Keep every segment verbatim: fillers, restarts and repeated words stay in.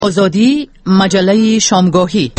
آزادی مجله شامگاهی.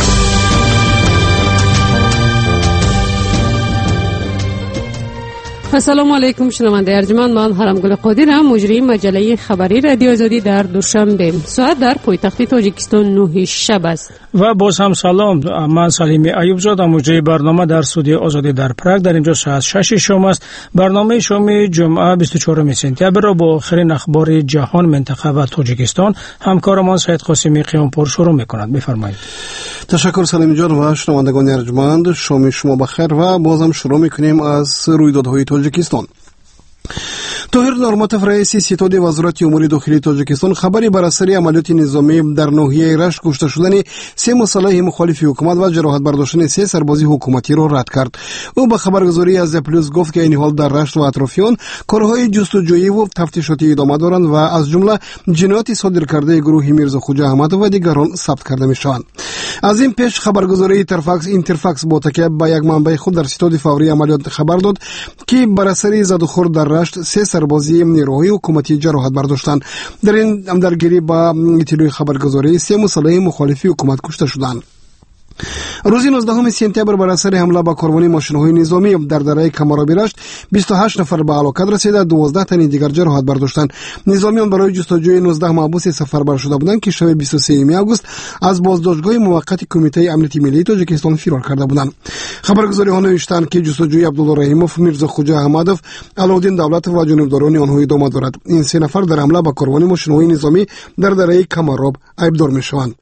السلام علیکم شنونده ارجمند، من هرمگل قادرم، مجری مجله خبری رادیو آزادی در دوشنبه. ساعت در پایتخت تاجیکستان نه شب است. و باز هم سلام، من سلیمی ایوب زاده، مجری برنامه در استودیو آزادی در پراگ. در اینجا ساعت شش شام است. برنامه شام جمعه بیست و چهارم سپتامبر را با آخرین اخبار جهان، منطقه و تاجیکستان همکارمان سید قاسمی قیامپور شروع می‌کند. بفرمایید. تشکر سلیمی جان و شنوندگان ارجمند، شام شما بخیر و بازم شروع می‌کنیم از رویدادهای تاجیکستان. طاهر نورماتوف رئیس ستاد وزارت امور داخلی تاجیکستان خبری بر اثر عملیات نظامی در ناحیه رشت کشته شدن سه مسلح مخالف حکومت و جراحت برداشتن سه سرباز حکومتی را رد کرد. او به خبرگزاری از پلوس گفت که این حال در رشت و اطرافیان کارهای جستجویی و تفتیشاتی ادامه دارند و از جمله جنایات صادر کرده گروه میرزا خوجا احمد و دیگران ثبت کرده میشوند. از این پیش خبرگزاری اینترفاکس اینترفاکس با تکیه به یک منبع خود در ستاد فوری عملیات خبر داد که بر اثر زد و خورد در رشت سه سربازی نیروهای حکومتی جراحت برداشتند. در این درگیری با اطلاع خبرگزاری سه مسلح مخالف حکومت کشته شدند. روز نوزدهم سپتامبر بر اثر حمله به کاروانی ماشین‌های نظامی در دره کمرابی رشت بیست و هشت نفر به هلاکت رسیده، دوازده تن دیگر جراحت برداشتند. نظامیان برای جستجوی نوزده محبوس سفربر شده بودند که شب بیست و سوم آگوست از بازداشتگاه موقت کمیته امنیت ملی تاجیکستان فرار کرده بودند. خبرگزاری‌ها نوشتند که جستجوی عبدالله رحیموف، میرزا خوجا احمدوف، علاءالدین دولت و جانبداران آنها ادامه دارد. این سه نفر در حمله به کاروانی ماشین‌های نظامی در دره کمراب ایبدار می‌شوند.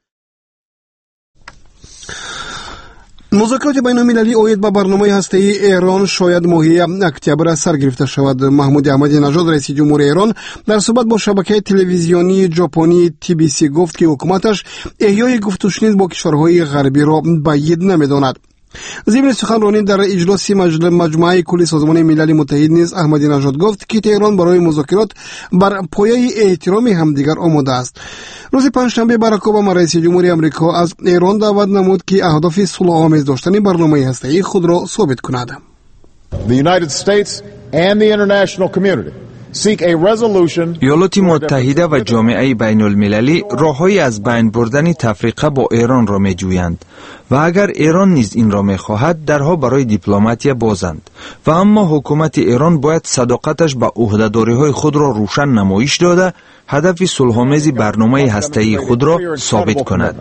مذاکرات بین المللی اوید به برنامه هسته‌ای ایران شاید ماهی اکتبر سر گرفته شود. محمود احمدی نژاد رئیس جمهور ایران در صحبت با شبکه تلویزیونی ژاپنی تی بی سی گفت که حکومتش احیای گفت و شنید با کشورهای غربی را بعید نمی‌داند. ضمن سخنرانی در اجلاس مجمع کلی سازمان ملل متحد نیز احمدی نژاد گفت که تهران برای مذاکرات بر پایه احترام همدیگر آماده است. روز پنجشنبه باراک اوباما رئیس جمهوری آمریکا از ایران دعوت نمود که اهداف صلح‌آمیز داشتن برنامه هسته‌ای خود را ثابت کند. The United States and the international community ایالات متحده و جامعه بین المللی راههایی از بین بردن تفریقه با ایران را می جویند و اگر ایران نیز این را می خواهد درها برای دیپلماتی بازند و اما حکومت ایران باید صداقتش به عهده‌داری های خود را روشن نمایش داده هدف صلح‌آمیز برنامه هسته‌ای خود را ثابت کند.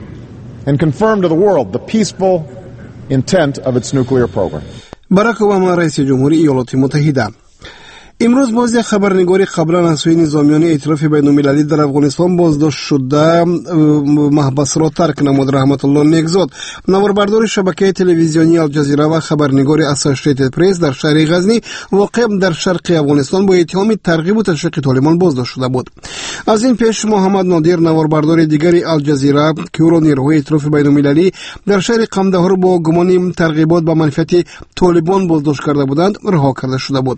باراک اوباما رئیس جمهوری ایالات متحده. امروز باز یک خبرنگاری قبلا از سوی نظامیان ائتلاف بین المللی در افغانستان بازداشت شده محبس را ترک نمود. رحمت الله نیکزاد، نواربردار شبکه تلویزیونی الجزیره و خبرنگار اسوسییتد پرس در شهر غزنی واقع در شرق افغانستان با اتهام ترغیب و تشویق طالبان بازداشت شده بود. از این پیش محمد نادر، نواربردار دیگری الجزیره که او را نیروهای ائتلاف بین المللی در شهر قمدهار با گمان ترغیبات به منفعت طالبان بازداشت کرده بودند، رها کرده شده بود.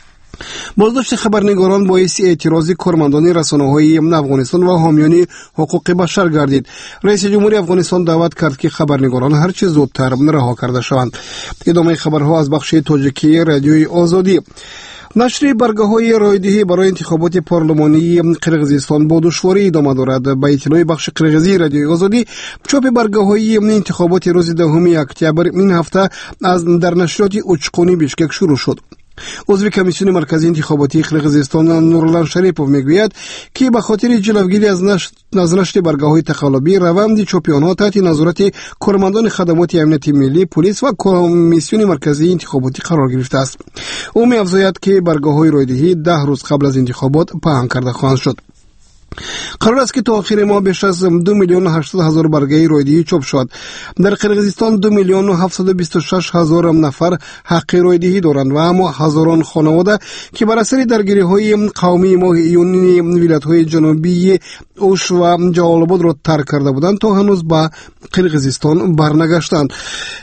بازداشت خبرنگاران باعث اعتراض کارمندان رسانه‌های افغانستان و حامیان حقوق بشر گردید. رئیس جمهوری افغانستان دعوت کرد که خبرنگاران هر چه زودتر رها کرده شوند. ادامه خبرها از بخش تاجیکی رادیوی آزادی. نشر برگه‌های رایدهی برای انتخابات پارلمانی قرقیزستان با دشواری ادامه دارد. به اطلاع بخش قرقیزی رادیوی آزادی، چاپ برگه‌های انتخابات روز دهم اکتبر این هفته از در نشریات اوچقونی بیشکک شروع شد. عضو کمیسیون مرکزی انتخاباتی قرقیزستان نورالله شریپوف میگوید که به خاطر جلوگیری از نشر از نشر برگه‌های تقلبی روند چاپی آنها تحت نظارت کارمندان خدمات امنیت ملی، پلیس و کمیسیون مرکزی انتخاباتی قرار گرفته است. او می‌افزاید که برگه‌های رایدهی ده روز قبل از انتخابات پهن کرده خواهند شد. قرار است که تا آخر ماه بیش از دو میلیون و هشتصد هزار برگه رایدهی چاپ شد. در قرقیزستان دو میلیون و هفتصد و بیست و شش هزار نفر حق رایدهی دارند و اما هزاران خانواده که بر اثر درگیری‌های قومی ماه ایونی ولایت‌های جنوبی اوش و جلال‌آباد را ترک کرده بودند تا هنوز به قرقیزستان برنگشتند.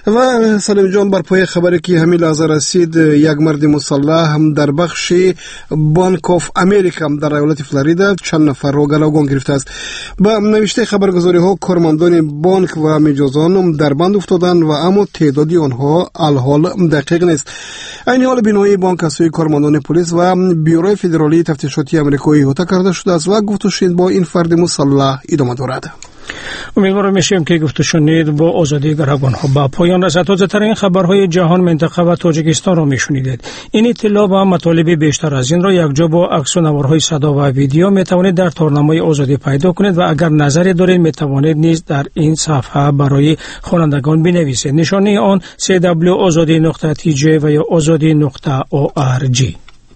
و سلام جان، بر پای خبری که همین لحظه رسید، یک مرد مسلح در بخش بانک آف امریکا در ایالت فلوریدا چند نفر را گروگان گرفته است. با نوشته خبرگزاری‌ها کارمندان بانک و مجازان در بند افتادند و اما تعدادی آنها الحال دقیق نیست. این حال بینایی بانک از سوی کارمندان پلیس و بیوروی فدرالی تفتیشاتی آمریکایی احاطه کرده شده است و گفت و شنید با این فرد مسلح ادامه دارد. امیدوارم میشیم که گفته شنید با آزادی گروگان‌ها با پایان رسد. تازه‌ترین خبرهای جهان، منطقه و تاجیکستان را میشنیدید. این اطلاع و مطالب بیشتر از این را یکجا با عکس و نوارهای صدا و ویدیو میتوانید در تارنمای آزادی پیدا کنید و اگر نظری دارید میتوانید نیز در این صفحه برای خوانندگان بنویسید. نشانی آن سی دبلیو آزادی نقطه تی جی و یا آزادی نقطه او آر جی.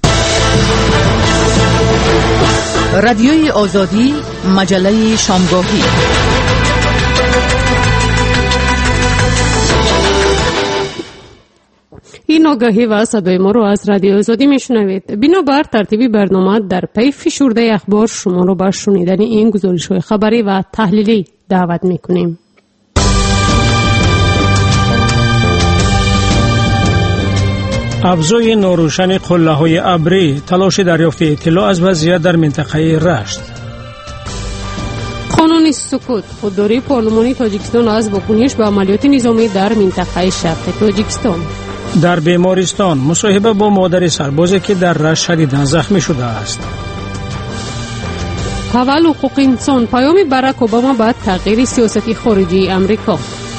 رادیوی آزادی، مجله شامگاهی. این آگاهی و صدای ما رو از رادیو آزادی میشنوید. بنابر ترتیبی برنامه در پی فشرده اخبار شما رو به شنیدن این گزارش‌های خبری و تحلیلی دعوت میکنیم. ابزای ناروشن قله‌های ابری، تلاش دریافت اطلاع از وضعیت در منطقه رشت. قانون سکوت، خودداری پارلمانی تاجیکستان از واکنش به عملیات نظامی در منطقه شرق تاجیکستان. در بیمارستان مصاحبه با مادر سربازی که در رشت شدیداً زخمی شده است. حول حقوق انسان، پیام باراک اوباما بعد تغییر سیاست خارجی امریکا.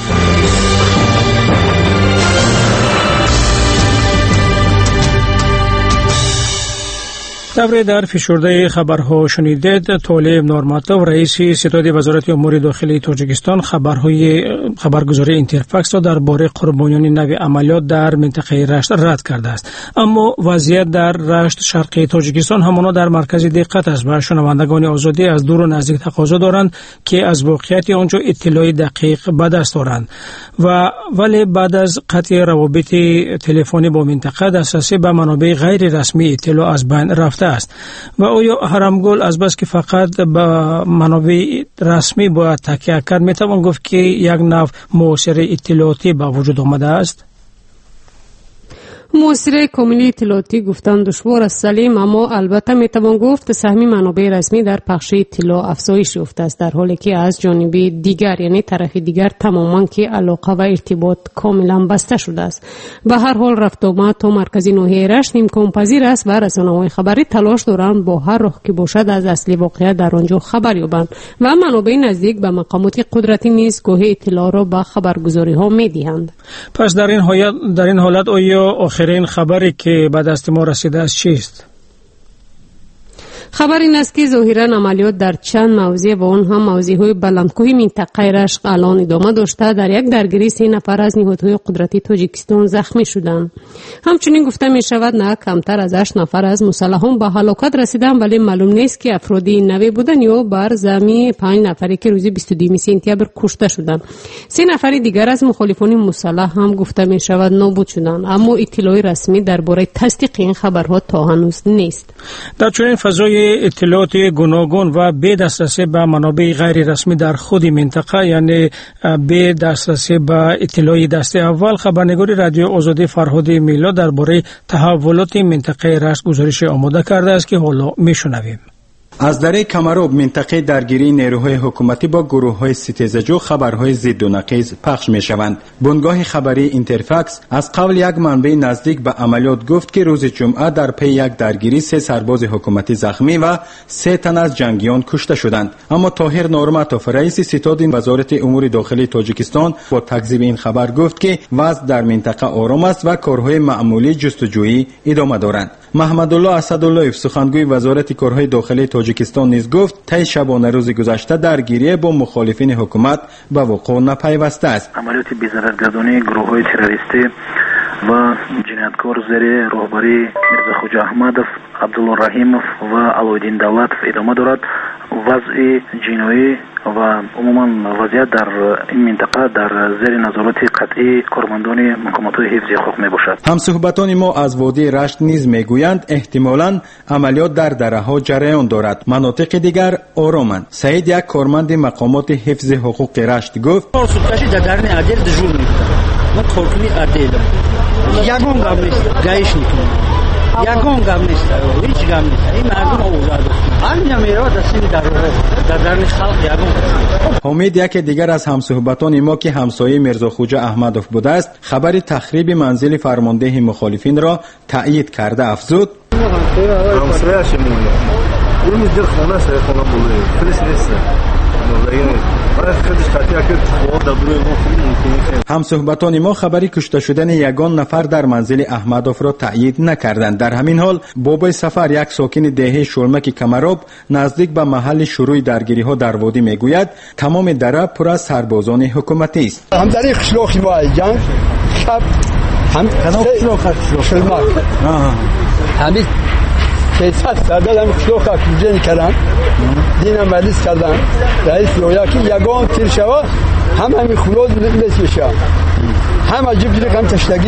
تبری در فشرده خبرها شنیدید. طالب نورماتوف رئیس ستاد وزارت امور داخلی تاجیکستان خبرهای خبرگزاری اینترفکس را درباره قربانیان نوی عملیات در منطقه رشت رد کرده است. اما وضعیت در رشت شرقی تاجیکستان همانا در مرکز دقت است و شنوندگان آزادی از دور و نزدیک تقاضا دارند که از واقعیت آنجا اطلاع دقیق به دست دارند و ولی بعد از قطع روابط تلفنی با منطقه دسترسی به منابع غیر رسمی اطلاع از بین رفته است. و آیا هرمگل از بس که فقط به منابع رسمی باید تکیه کرد میتوان گفت که یک نوع موثر اطلاعاتی به وجود آمده است؟ موثر کاملی اطلاعاتی گفتن دشوار است سلیم، اما البته میتوان گفت سهم منابع رسمی در پخش اطلاع افزایش یافته است، در حالی که از جانب دیگر یعنی طرف دیگر تماما که علاقه و ارتباط کاملا بسته شده است. به هر حال رفت آمد تا مرکز ناحیه رشت امکان پذیر است و رسانه‌های خبری تلاش دارند با هر راه که باشد از اصلی واقعیت در آنجا خبر یابند و منابع نزدیک به مقامات قدرتی نیز گاهی اطلاع را به خبرگزاری‌ها می‌دهند. پس در این حالت در این حالت آیا آخرین خبری که به دست ما رسیده است چیست؟ خبر این است که ظاهراً عملیات در چند موضع و آن هم موضع‌های بلندکوه منطقه رشت الان ادامه داشته. در یک درگیری سه نفر از نهادهای قدرتی تاجیکستان زخمی شدند. همچنین گفته می شود نه کمتر از هشت نفر از مسلحان به هلاکت رسیدند، ولی معلوم نیست که افرادی نوی بودند یا بر زمین پنج نفری که روز بیست و دو سپتامبر کشته شدند. سه نفر دیگر از مخالفان مسلح هم گفته می شود نابود شدند، اما اطلاع رسمی درباره تصدیق این خبرها تا هنوز نیست. در چنین فضای اطلاعات گوناگون و بی دسترسی به منابع غیر رسمی در خود منطقه، یعنی بی دسترسی به اطلاع دست اول، خبرنگار رادیو آزادی فرهاد میلاد درباره تحولات منطقه رشت گزارش آماده کرده است که حالا میشنویم. از دره کمراب منطقه درگیری نیروهای حکومتی با گروه‌های ستیزجو خبرهای ضد و نقیض پخش می‌شوند. بنگاه خبری اینترفکس از قبل یک منبع نزدیک به عملیات گفت که روز جمعه در پی یک درگیری سه سرباز حکومتی زخمی و سه تن از جنگیان کشته شدند. اما طاهر نورماتوف رئیس ستاد وزارت امور داخلی تاجیکستان با تکذیب این خبر گفت که وضع در منطقه آرام است و کارهای معمولی جستجویی ادامه دارند. محمد الله اسدالله سخنگوی وزارت کارهای داخلی تاجیکستان نیز گفت طی شبانه روز گذشته درگیری با مخالفین حکومت به وقوع نپیوسته است. عملیات بی‌ضررگردانی گروه‌های تروریستی و جنایتکار زیر رهبری میرزا خوجا احمدов، عبدالله رحیمов و علایالدین دولتov ادامه دارد. وضع جنایی و عموما وضعیت در این منطقه در زیر نظارت قطعی کارمندان مقامات حفظی حقوق می باشد. همصحبتان ما از وادی رشت نیز میگویند احتمالاً عملیات در دره‌ها جریان دارد، مناطق دیگر آرامند. سعید یک کارمند مقامات حفظ حقوق رشت گفت سوکشی در درن عدل دجور میکنه. من کارکنی عدل یگان گام نیست، گایش میکنه. یگان گام نیست، هیچ گام نیست. این مردم آزاد. همین میرا دستی در در درن خلق یگان. حمید یک دیگر از همصحبتان ما که همسایه میرزا خوجا احمدov بوده است خبر تخریب منزل فرمانده مخالفین را تایید کرده افزود همسایه‌اش میمونه. اون در خانه سر خانه بوده. پلیس نیست. همصحبتان ما خبری کشته شدن یگان نفر در منزل احمدوف را تایید نکردند. در همین حال بابای سفر، یک ساکن دهه شلمک کمراب نزدیک به محل شروع درگیری ها در وادی میگوید تمام دره پر از سربازان حکومتی است. هم در خشلوخی ما جنگ شب هم شلمک همین سیصد سردل هم خشلوخ اکوزین کردن دین مجلس کردن رئیس رویا که یگان تیر شود هم همین خلود مثل شد هم عجیب جلق هم تشتگی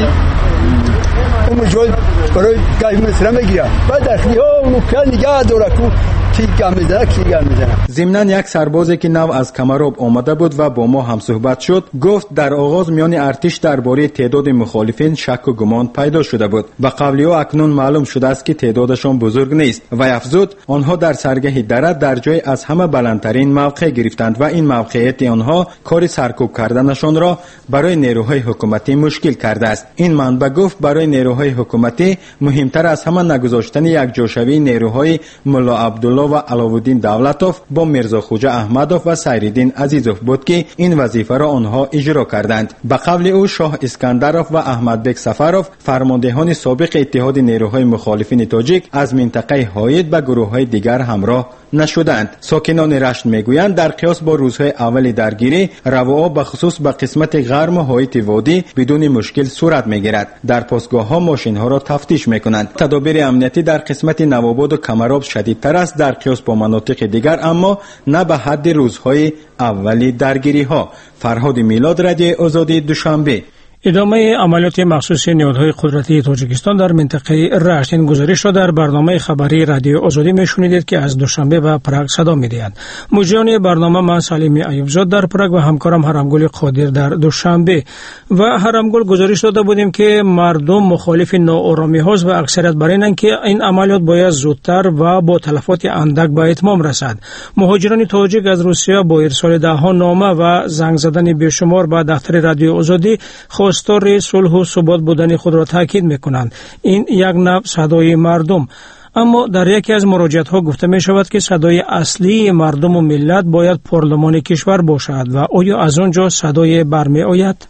اون جوی برای گاهی مصره میگیره و داخلی ها اونو که نگه دوره که تیگه میزنه کیگه میزنه. ضمناً یک سربازی که نو از کمراب آمده بود و با ما هم صحبت شد گفت در آغاز میان ارتش درباره تعداد مخالفین شک و گمان پیدا شده بود و قبلی ها اکنون معلوم شده است که تعدادشان بزرگ نیست و افزود آنها در سرگه دره در جای از همه بلندترین موقع گرفتند و این موقعیت آنها کار سرکوب کردنشان را برای نیروهای حکومتی مشکل کرده است. این منبع گفت برای نیروهای حکومتی مهمتر از همه نگذاشتن یک جوشوی نیروهای ملا عبدالله و علاءالدین دولتوف با میرزا خوجا احمدوف و سیرالدین عزیزوف بود که این وظیفه را آنها اجرا کردند. به قول او شاه اسکندروف و احمدبک سفروف فرماندهان سابق اتحاد نیروهای مخالفین تاجیک از منطقه حائط به گروه‌های دیگر همراه نشدند. ساکنان رشت میگویند در قیاس با روزهای اول درگیری رواها به خصوص به قسمت غرب حائط وادی بدون مشکل صورت میگیرد. در پاسگاه ها ماشین ها را تفتیش میکنند. تدابیر امنیتی در قسمت نوآباد و کمراب شدیدتر است در قیاس با مناطق دیگر، اما نه به حد روزهای اول درگیری ها. فرهاد میلاد، رادیو آزادی، دوشنبه. ادامه عملیات مخصوص نهادهای قدرتی تاجیکستان در منطقه رشت. این گزارش را در برنامه خبری رادیو آزادی میشنیدید که از دوشنبه به پراگ صدا میدهند. مجریان برنامه من سلیمی ایوبزاد در پراگ و همکارم هرمگل قادر در دوشنبه. و هرمگل گزارش داده بودیم که مردم مخالف ناآرامی هاست و اکثریت بر اینند که این عملیات باید زودتر و با تلفات اندک به اتمام رسد. مهاجران تاجیک از روسیه با ارسال دهها نامه و زنگ زدن بیشمار به دفتر رادیو آزادی خواستار صلح و ثبات بودن خود را تاکید میکنند. این یک نوع صدای مردم، اما در یکی از مراجعات ها گفته می شود که صدای اصلی مردم و ملت باید پارلمان کشور باشد و آیا از آنجا صدای برمی آید؟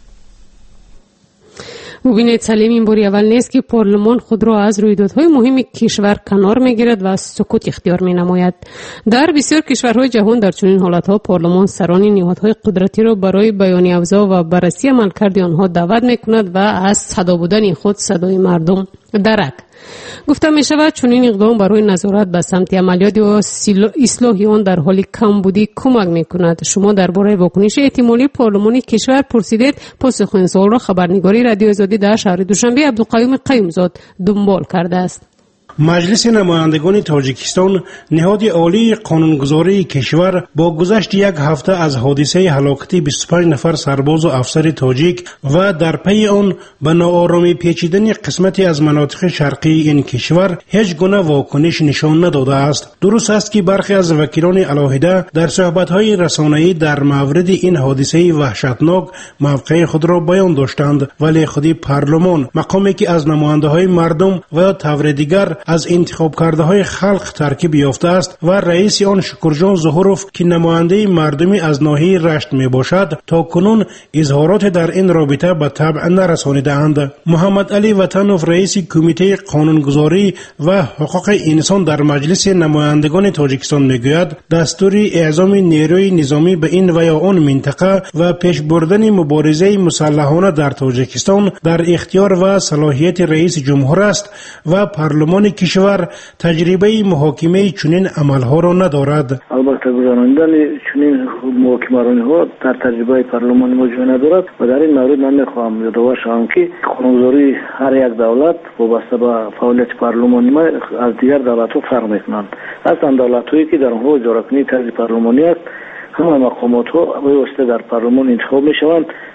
مبینید سلیم، این باری اول نیست که پارلمان خود را از رویدادهای مهم کشور کنار میگیرد و سکوت اختیار می نماید. در بسیار کشورهای جهان در چنین حالتها پارلمان سران نهادهای قدرتی را برای بیان افزا و بررسی عملکرد آنها دعوت می کند و از صدا بودن خود صدای مردم درک. گفته می شود چنین اقدام برای نظارت به سمت عملیات و اصلاح آن در حال کمبودی کمک می کند. شما درباره واکنش احتمالی پارلمانی کشور پرسیدید. پاسخ این سوال را خبرنگاری رادیو آزادی در شهر دوشنبه عبدالقیوم قیومزاد دنبال کرده است. مجلس نمایندگان تاجیکستان، نهاد عالی قانونگذاری کشور، با گذشت یک هفته از حادثه هلاکت بیست و پنج نفر سرباز و افسر تاجیک و در پی آن به ناآرامی پیچیدن قسمتی از مناطق شرقی این کشور هیچ گونه واکنش نشان نداده است. درست است که برخی از وکیلان علاهده در صحبت‌های رسانه‌ای در مورد این حادثه وحشتناک موقع خود را بیان داشتند، ولی خود پارلمان، مقامی که از نماینده‌های مردم و طور دیگر از انتخاب کرده های خلق ترکیب یافته است و رئیس آن شکرجان ظهوروف که نماینده مردمی از ناحیه رشت می باشد تا کنون اظهارات در این رابطه به طبع نرسانیده اند. محمد علی وطنوف، رئیس کمیته قانونگذاری و حقوق انسان در مجلس نمایندگان تاجیکستان میگوید دستور اعزام نیروی نظامی به این و یا آن منطقه و پیش بردن مبارزه مسلحانه در تاجیکستان در اختیار و صلاحیت رئیس جمهور است و پارلمان کشور تجربه محاکمه چنین عملها را ندارد. البته گذراندن چنین محاکمه ها در تجربه پارلمان ما جای ندارد و در این مورد من میخواهم یادآور شوم که قانونگذاری هر یک دولت وابسته به فعالیت پارلمانی ما از دیگر دولت ها فرق میکنند. هستند دولت هایی که در آنها اجراکنی طرز پارلمانی است، همه مقامات ها به واسطه در پارلمان انتخاب میشوند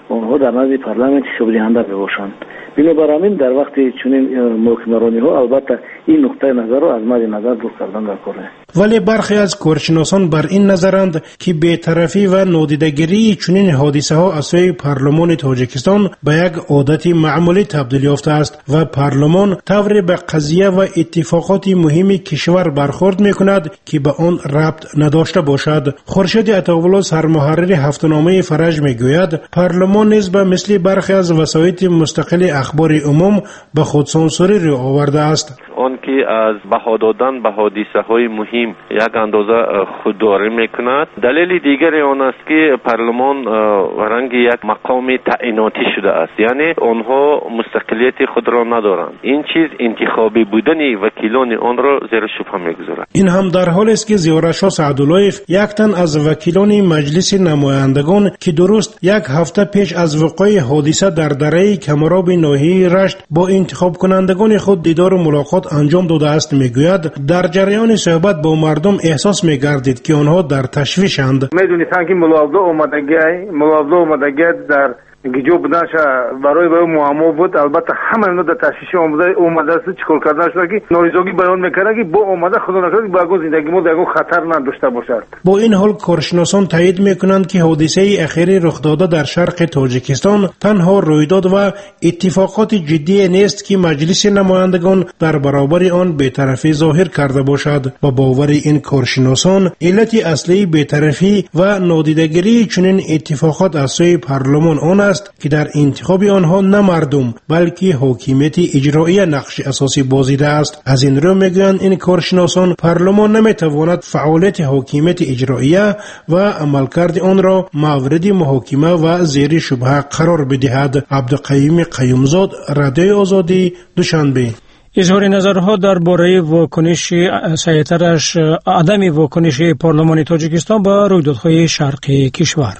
آنها در نزد پارلمانت حساب دهنده بباشند. بنابراین در وقتی چنین محکمرانی ها البته این نقطه نظر رو از مد نظر دور کردن در کاره. ولی برخی از کارشناسان بر این نظرند که بی‌طرفی و نادیدگیری چنین حادثه ها از سوی پارلمان تاجیکستان به یک عادت معمولی تبدیل یافته است و پارلمان طوری به قضیه و اتفاقات مهم کشور برخورد میکند که به آن ربط نداشته باشد. خورشید عطاالله سرمحرر هفته‌نامه فرج میگوید پارلمان نیز به مثل برخی از وسایط مستقل اخبار عموم به خودسانسوری رو آورده است. آن که از بها دادن به حادثه های مهم یک اندازه خودداری میکند. دلیل دیگری آن است که پارلمان رنگ یک مقام تعییناتی شده است، یعنی آنها مستقلیت خود را ندارند. این چیز انتخابی بودن وکیلان آن را زیر شبهه میگذارد. این هم در حالی است که زیارشاه سعداللهیف یک تن از وکیلان مجلس نمایندگان که درست یک هفته پیش از وقوع حادثه در دره کمراب ناحیه رشت با انتخاب کنندگان خود دیدار و ملاقات انجام داده است میگوید در جریان صحبت با مردم احساس میگردید که آنها در تشویشند. میدونید که ملاحظه اومدگی ملاحظه اومدگی در گیجو بودنش برای برای معما بود. البته همه اینا در تشویش اومده اومده است چیکار کردن شده که ناریزگی بیان میکنه که با اومده خدا نکنه با اگه زندگی ما در خطر نداشته باشد. با این حال کارشناسان تایید میکنند که حادثه اخیری رخ داده در شرق تاجیکستان تنها رویداد و اتفاقات جدی نیست که مجلس نمایندگان در برابر آن بی‌طرفی ظاهر کرده باشد و باور این کارشناسان علت اصلی بی‌طرفی و نادیدگیری چنین اتفاقات از سوی پارلمان آن است که در انتخاب آنها نه مردم بلکه حاکمیت اجرایی نقش اساسی بازیده است. از این رو میگویند این کارشناسان پارلمان نمیتواند فعالیت حاکمیت اجراییه و عملکرد آن را مورد محاکمه و زیر شبهه قرار بدهد. عبدالقیوم قیومزاد، رادیوی آزادی، دوشنبه. اظهار نظرها درباره واکنش سیطرش عدم واکنش پارلمان تاجیکستان به رویدادهای شرقی کشور.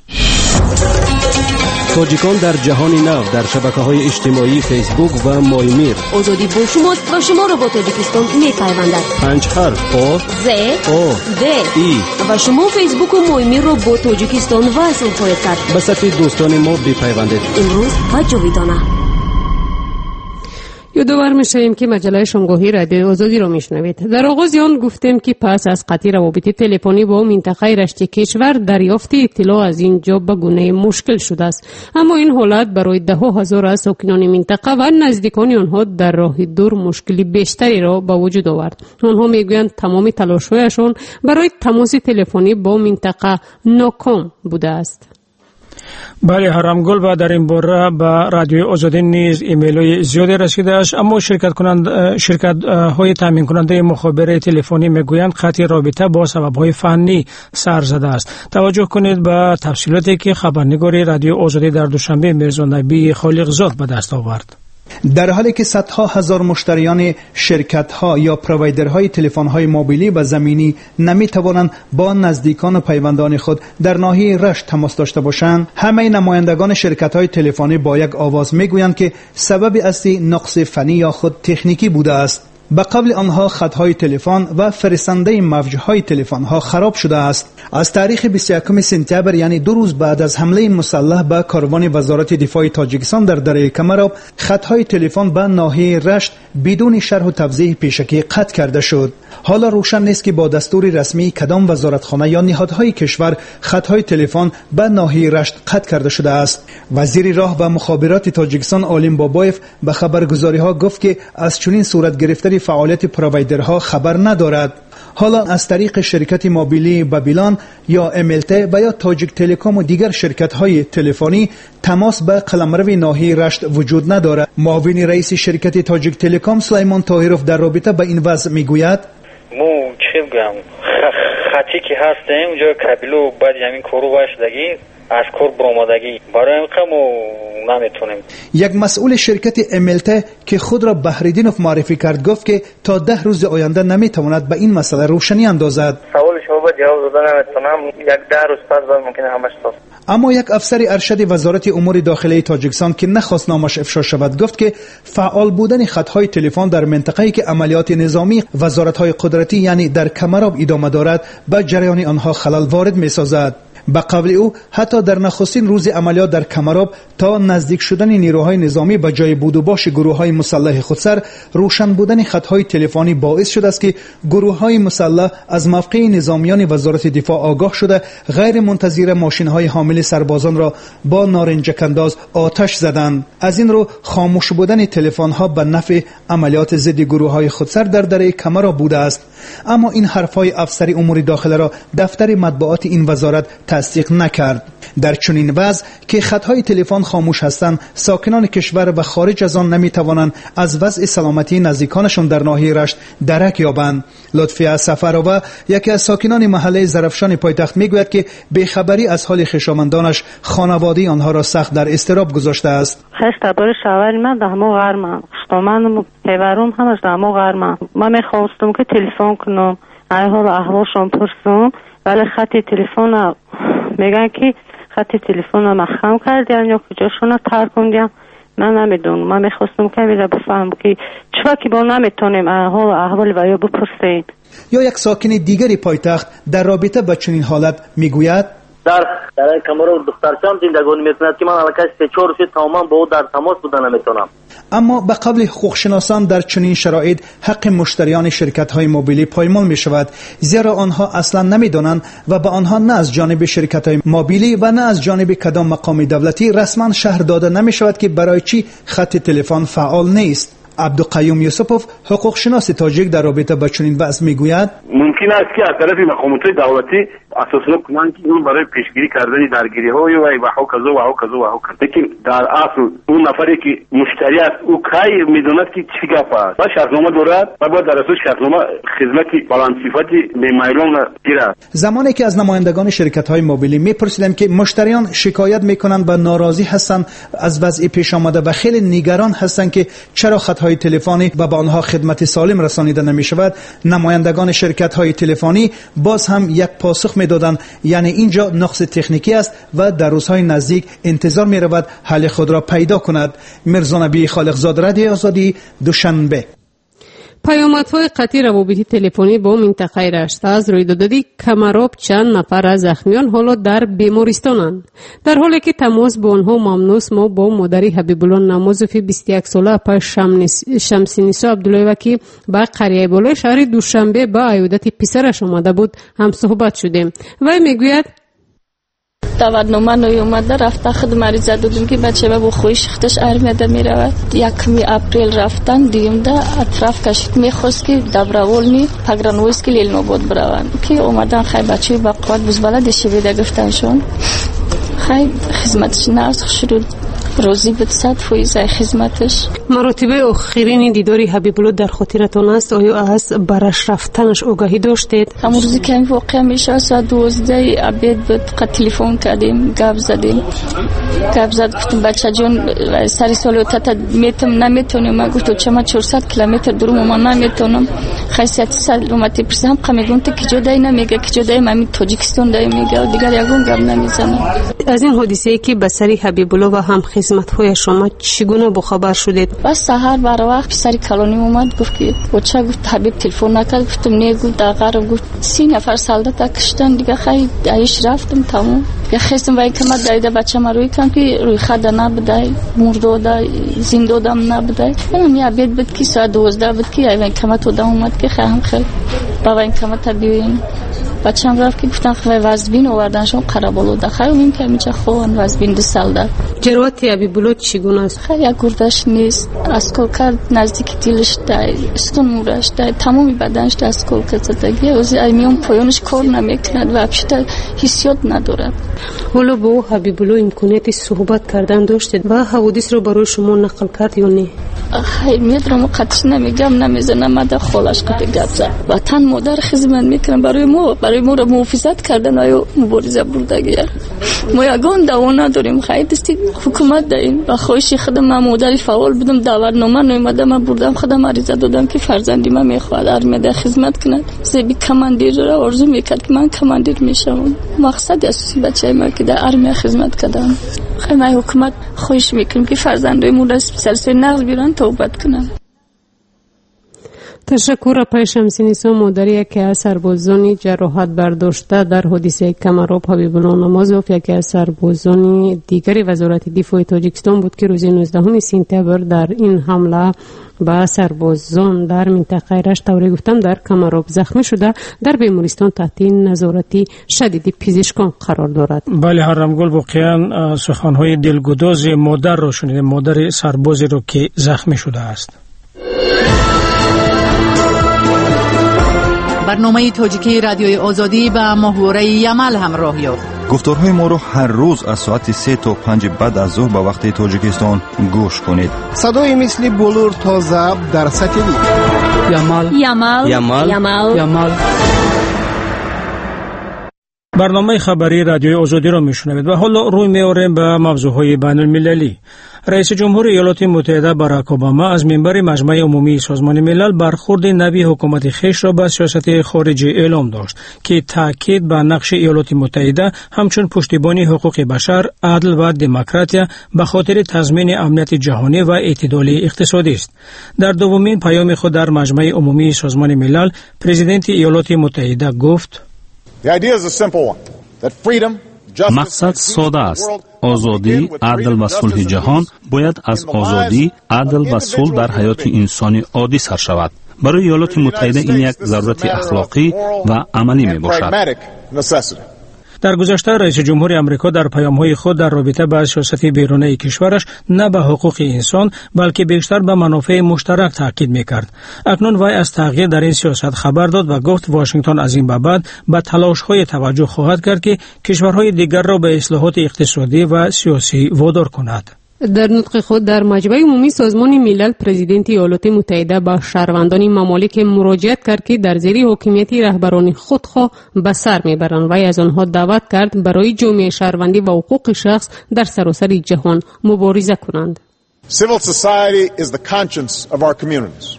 تاجیکان در جهان نو در شبکه‌های اجتماعی فیسبوک و مایمیر. آزادی با شماست و شما را با تاجیکستان می‌پیوندد. پنج حرف آ ز آ د ای و شما فیسبوک و مایمیر را با تاجیکستان وصل خواهید کرد. به صفحه دوستان ما بپیوندید. امروز و جاویدانه. یادآور می‌شویم که مجله شامگاهی رادیو آزادی را میشنوید. در آغاز آن گفتیم که پس از قطع روابط تلفنی با منطقه رشت کشور دریافت اطلاع از اینجا به گونه مشکل شده است، اما این حالت برای ده ها هزار از ساکنان منطقه و نزدیکان آنها در راه دور مشکلی بیشتری را به وجود آورد. آنها میگویند تمام تلاش‌هایشان برای تماس تلفنی با منطقه ناکام بوده است. بله حرامگل و در این باره به رادیو آزادی نیز ایمیل های زیادی رسیده است، اما شرکت کنند شرکت های تامین کننده مخابره تلفنی میگویند خط رابطه با سبب های فنی سر زده است. توجه کنید به تفصیلاتی که خبرنگار رادیو آزادی در دوشنبه میرزا نبی خالقزاد به دست آورد. در حالی که صدها هزار مشتریان شرکت‌ها یا پروایدرهای تلفن‌های موبیلی و زمینی نمی‌توانند با نزدیکان و پیوندان خود در ناحیه رشت تماس داشته باشند، همه نمایندگان شرکت‌های تلفنی با یک آواز می‌گویند که سبب اصلی نقص فنی یا خود تکنیکی بوده است. به قبل آنها خطهای تلفن و فرستنده موجهای تلفن‌ها خراب شده است. از تاریخ بیست و یکم سپتامبر یعنی دو روز بعد از حمله مسلح به کاروان وزارت دفاع تاجیکستان در دره کمراب، خطهای تلفن به ناحیه رشت بدون شرح و توضیح پیشکی قطع کرده شد. حالا روشن نیست که با دستور رسمی کدام وزارتخانه یا نهادهای کشور خطهای تلفن به ناحیه رشت قطع کرده شده است. وزیر راه و مخابرات تاجیکستان عالم بابایف به خبرگزاری‌ها گفت که از چنین صورت گرفتن فعالیت پروایدرها خبر ندارد. حالا از طریق شرکت موبیلی بابیلان یا املته و یا تاجیک تلکام و دیگر شرکت‌های تلفنی تماس به قلمرو ناحیه رشت وجود ندارد. معاون رئیس شرکت تاجیک تلکام سلیمان طاهرов در رابطه با این وضع میگوید: مو چه بگم خطی که هستیم اونجا کابلو بعد همین کارو واشدگی از کار برآمدگی برای اینکه نمیتونیم. یک مسئول شرکت املته که خود را بحرالدینوف معرفی کرد گفت که تا ده روز آینده نمیتواند به این مسئله روشنی اندازد. سوال شما با جواب دادن نمیتونم، یک ده روز پس بعد ممکنه همش صاف. اما یک افسر ارشد وزارت امور داخلی تاجیکستان که نخواست نامش افشا شود گفت که فعال بودن خطهای تلفن در منطقه‌ای که عملیات نظامی وزارت‌های قدرتی یعنی در کمراب ادامه دارد به جریان آنها خلل وارد می‌سازد. به قول او حتی در نخستین روز عملیات در کمراب تا نزدیک شدن نیروهای نظامی به جای بود و باش گروه‌های مسلح خودسر، روشن بودن خط‌های تلفنی باعث شده است که گروه‌های مسلح از موقع نظامیان وزارت دفاع آگاه شده غیر منتظره ماشین‌های حامل سربازان را با نارنجک‌انداز آتش زدند. از این رو خاموش بودن تلفن‌ها به نفع عملیات ضد گروه‌های خودسر در دره کمراب بوده است. اما این حرف‌های افسر امور داخله را دفتر مطبوعات این وزارت تصدیق نکرد. در چنین وضع که خط‌های تلفن خاموش هستند، ساکنان کشور و خارج از آن نمی‌توانند از وضع سلامتی نزدیکانشان در ناحیه رشت درک یابند. لطفی سفرآور، یکی از ساکنان محله زرفشان پایتخت میگوید که بی‌خبری از حال خویشاوندانش خانواده آنها را سخت در اضطراب گذاشته است. خش تبار شاوری من دامو غرما شتومن پیوارم همش دامو غرما من میخواستم که تلفن کنم ای حال احوالشون پرسم ولی خط تلفن میگن که خط تلفن رو مخم کردن یا کجاشون رو تر کندن. من نمیدونم. من میخواستم که میره بفهم که چرا که با نمیتونیم حال احوال و یا بپرسیم. یا یک ساکن دیگری پایتخت در رابطه با چنین حالت میگوید در در کمرو دخترچام زندگانی میتوند که من الکش سه چهار روز تمام با او در تماس بودن نمیتونم. اما به قبل حقوقشناسان در چنین شرایط حق مشتریان شرکت‌های موبیلی پایمال می شود، زیرا آنها اصلا نمی‌دانند و به آنها نه از جانب شرکت‌های موبیلی و نه از جانب کدام مقام دولتی رسما شهر داده نمی شود که برای چی خط تلفن فعال نیست. عبدالقیوم یوسفوف، حقوق شناس تاجیک، در رابطه با چنین وضع میگوید ممکن است که از طرف مقامات دولتی اساسا کنند که اون برای پیشگیری کردن درگیری های و و کذا و کذا و کذا، لیکن در اصل اون نفری که مشتری است او کی میدوند که چی گپ است و شرطنامه دارد و باید در اساس شرطنامه خدمتی بلند صفتی میمایلان گیرد. زمانی که از نمایندگان شرکت‌های موبیلی میپرسیدم که مشتریان شکایت میکنند و ناراضی هستند از وضع پیش آمده و خیلی نگران هستند که چرا خط‌های تلفنی و به آنها خدمت سالم رسانیده نمی‌شود، نمایندگان شرکت‌های تلفنی باز هم یک پاسخ می‌دادند، یعنی اینجا نقص تکنیکی است و در روزهای نزدیک انتظار می‌رود حل خود را پیدا کند. مرزا نبی خالقزاد، رادیو آزادی، دوشنبه. پیامدهای قطعی روابط تلفنی با منطقه رشت از رویدادی کمراب چند نفر از زخمیان حالا در بیمارستانند. در حالی که تماس با آنها ممنوع است، ما با مادری حبیب الله نمازوفی بیست و یک ساله پای شمسینیسا عبداللهی که به قریه بالای شهر دوشنبه به عیادت پسرش آمده بود هم صحبت شدیم. وی میگوید دعوتنامه نوی اومده رفته خود مریض دادیم که بچه با خویش خودش ارمیده می رود. یکمی اپریل رفتن دیگم ده اطراف کشید میخواست که دبرولنی پگرانویز که لیل نبود بروند که اومدن خیلی بچه با قوات بزباله شویده گفتنشون خیلی خدمتش نرس شروع روزی به صد فویزه خدمتش. مراتبه آخرین دیداری حبیب الله در خاطرتان است؟ آیا از برش رفتنش آگاهی داشتید؟ همون روزی که این واقعه میشه ساعت دوازده عبید بود تلفن کردیم گپ زدیم گپ زد گفتم بچه جون سری سالو تا میتم نمیتونم. من گفتم چما چهارصد کیلومتر دورم من نمیتونم. خیلیت سلامتی پرسیدم میگن تو کجا دای نمیگه کجا دای من تاجیکستان دای میگه دیگر یگون گپ نمیزنه. از این حادثه‌ای که به سری حبیب الله و هم خدمت‌های شما چگونه با خبر شدید؟ بس سحر بر وقت پسری کلانی اومد گفت که بچه گفت حبیب تلفن نکرد. گفتم نه گفت دغر گفت سی نفر سالدت کشتن دیگه خیلی دایش رفتم تمام. یا خستم وای که ما دایده بچه ما روی کم که روی خدا نبودای مرده دا زنده دم نبودای. من یا بیت بود که ساعت دوازده بود که ایوان کما تو دم اومد که خیلی خیلی با این کما تبیین بچه‌م رفت که گفتن خیلی وزبین آوردنشون قرابالو داخل این که میشه خوان وزبین دسالده. جراحت حبیب الله چگونه است؟ خیلی گردش نیست. اسکول کرد نزدیک دلش دای استونورش دای تمامی بدنش دای اسکول زدگی از میون پایونش کار نمیکند و ابشت حسیات ندارد. حالا با حبیب الله امکانیت صحبت کردن داشتید و حوادث رو برای شما نقل کرد یا نه؟ خیلی میدرم قطعش نمیگم نمیزنم مده خالش قطع گپ زد. وطن مادر خدمت میکنم برای ما برای ما رو محافظت کردن آیا مبارزه بردگی ما یگان دعوا نداریم. خیلی دستی حکومت داریم و خواهش خودم من مادری فعال بودم دعوتنامه نمیدم من بردم خودم عریضه دادم که فرزندی من میخواد ارمیده خدمت کنه. زبی کماندیر رو آرزو میکرد که من کماندیر میشم. مقصد اساسی بچه ما که در ارمیه خدمت کردم. خیلی من حکومت خواهش میکنم که فرزندای مون را سلسله نقل بیرون توبت کنن. تشکر پای شمسینیسا مادر یکی از سربازان جراحت برداشته در حادثه کمراب حبیب الله نمازوف، یکی از سربازان دیگری وزارت دفاع تاجیکستان بود که روز نوزدهم سپتامبر در این حمله با سربازان در منطقه رشت طوری گفتم در کمراب زخمی شده در بیمارستان تحت نظارت شدید پزشکان قرار دارد. بله حرمگل، واقعا سخنهای دلگداز مادر را شنیده، مادر سربازی رو که زخمی شده است. برنامه تاجیکی رادیوی آزادی به محوره یمل همراه یافت. گفتارهای ما رو هر روز از ساعت سه تا پنج بعد از ظهر به وقت تاجیکستان گوش کنید. صدای مثل بلور تا زب در ساتلیت. یمل یمل یمل یمل یمل. برنامه خبری رادیوی آزادی را میشنوید و حالا روی میاریم به موضوعهای بین المللی. رئیس جمهور ایالات متحده باراک اوباما از منبر مجمع عمومی سازمان ملل برخورد نوی حکومت خویش را به سیاست خارجی اعلام داشت که تاکید به نقش ایالات متحده همچون پشتیبانی حقوق بشر، عدل و دموکراسی به خاطر تضمین امنیت جهانی و اعتدال اقتصادی است. در دومین پیام خود در مجمع عمومی سازمان ملل، پرزیدنت ایالات متحده گفت: مقصد ساده است. آزادی، عدل و صلح جهان باید از آزادی، عدل و صلح در حیات انسانی عادی سر شود. برای ایالات متحده این یک ضرورت اخلاقی و عملی می باشد. در گذشته رئیس جمهور امریکا در پیام‌های خود در رابطه با سیاست بیرونی کشورش نه به حقوق انسان بلکه بیشتر به منافع مشترک تاکید می‌کرد. اکنون وی از تغییر در این سیاست خبر داد و گفت واشنگتن از این به بعد به تلاش‌های توجه خواهد کرد که کشورهای دیگر را به اصلاحات اقتصادی و سیاسی وادار کند. در نطق خود در مجمع عمومی سازمان ملل، پرزیدنت ایالات متحده با شهروندان ممالک مراجعت کرد که در زیر حاکمیت رهبران خودخواه به سر میبرند و از آنها دعوت کرد برای جامعه شهروندی و حقوق شخص در سراسر جهان مبارزه کنند. Civil society is the conscience of our communities.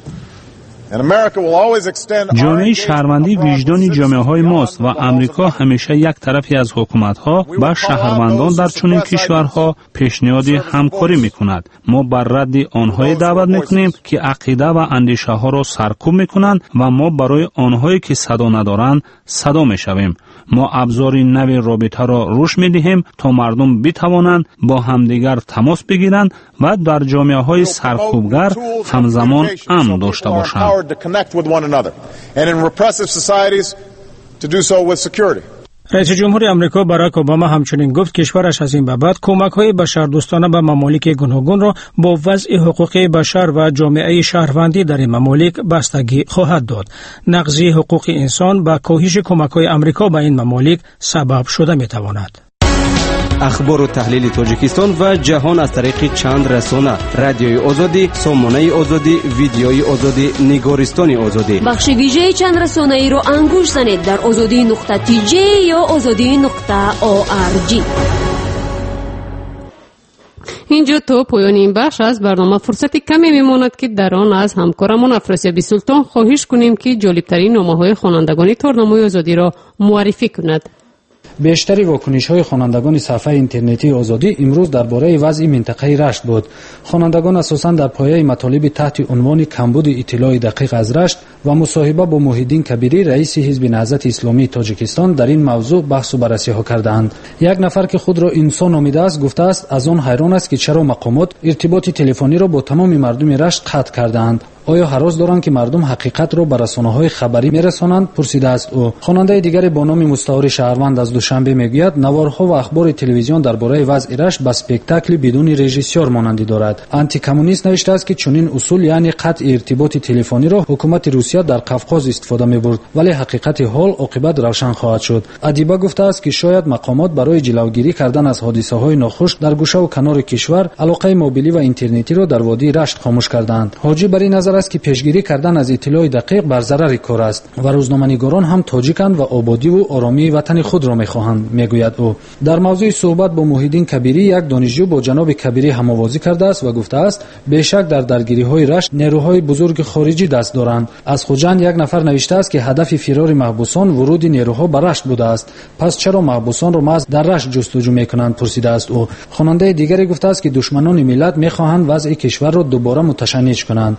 جامعه شهروندی وجدان جامعه های ماست و امریکا همیشه یک طرفی از حکومت ها با شهروندان در چنین کشورها پیشنهاد همکاری می کند. ما بر رد آنهای دعوت می کنیم که عقیده و اندیشه ها را سرکوب می کنند و ما برای آنهایی که صدا ندارند صدا می شویم. ما ابزار نوی رابطه را روش می دهیم تا مردم بتوانند با همدیگر تماس بگیرند و در جامعه های سرکوبگر همزمان امن داشته باشند. رئیس جمهور امریکا باراک اوباما همچنین گفت کشورش از این به بعد کمک‌های بشردوستانه به ممالک گوناگون را با وضع حقوق بشر و جامعه شهروندی در این ممالک بستگی خواهد داد. نقض حقوق انسان با کاهش کمک‌های امریکا به این ممالک سبب شده می‌تواند. اخبار و تحلیل تاجیکستان و جهان از طریق چند رسانه: رادیوی آزادی، سامانه آزادی، ویدیوی آزادی، نگارستان آزادی. بخش ویژه چند رسانه ای رو انگوش زنید در آزادی نقطه تی جی یا آزادی نقطه او آر جی. اینجا تو پایان این بخش از برنامه فرصتی کمی میماند که در آن از همکارمون افراسیابی سلطان خواهش کنیم که جالبترین نامه‌های خوانندگان تورنمه آزادی را معرفی کند. بیشتری واکنش‌های خوانندگان صفحه اینترنتی آزادی امروز درباره وضع منطقه رشت بود. خوانندگان اساساً در پایه مطالب تحت عنوان کمبود اطلاع دقیق از رشت و مصاحبه با محیدین کبیری رئیس حزب نهضت اسلامی تاجیکستان در این موضوع بحث و بررسی‌ها کردند. یک نفر که خود را انسان نامیده است گفته است از آن حیران است که چرا مقامات ارتباط تلفنی را با تمام مردم رشت قطع کردند. آیا هراس دارند که مردم حقیقت را به رسانه‌های خبری می‌رسانند؟ پرسیده است او. خواننده دیگری با نام مستعار شهروند از دوشنبه میگوید نوارها و اخبار تلویزیون درباره وضع رشت به اسپکتاکل بدون رژیسور مانندی دارد. آنتی کمونیست نوشته است که چنین اصول یعنی قطع ارتباط تلفنی را حکومت روسیه در قفقاز استفاده می‌برد، ولی حقیقت حال عاقبت روشن خواهد شد. ادیبه گفته است که شاید مقامات برای جلوگیری کردن از حادثه‌های ناخوش در گوشه و کنار کشور علاقه موبیلی و اینترنتی را در وادی رشت خاموش کردند. حاجی بر این نظر است که پیشگیری کردن از اطلاع دقیق بر ضرر کار است و روزنامه‌نگاران هم تاجیکند و آبادی و آرامی وطن خود را می‌خواهند، میگوید او. در موضوع صحبت با محیدین کبیری یک دانشجو با جناب کبیری هم‌آوازی کرده است و گفته است بیشک در درگیری‌های رشت نیروهای بزرگ خارجی دست دارند. از خوجند یک نفر نوشته است که هدف فرار محبوسان ورود نیروها به رشت بوده است. پس چرا محبوسان را محض در رشت جستجو می‌کنند؟ پرسیده است او. خواننده دیگری گفته است که دشمنان ملت می‌خواهند وضع کشور را دوباره متشنج کنند. بحث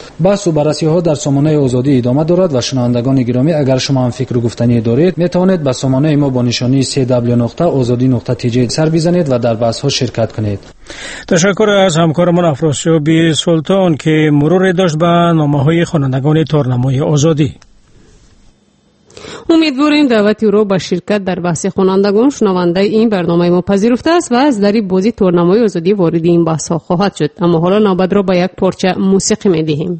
بحث و بررسی‌ها در سامانه آزادی ادامه دارد و شنوندگان گرامی اگر شما هم فکر و گفتنی دارید میتوانید به سامانه ما با نشانی سی دبلیو نقطه آزادی نقطه تی جی سر بزنید و در بحث‌ها شرکت کنید. تشکر از همکارمان افراسیاب سلطان که مرور داشت به نامه‌های خوانندگان تارنمای آزادی. امیدواریم دعوت او را به شرکت در بحث خوانندگان شنونده این برنامه ما پذیرفته است و از دری بازی تورنمای آزادی وارد این بحث ها خواهد شد. اما حالا نوبت را به یک پارچه موسیقی می دهیم.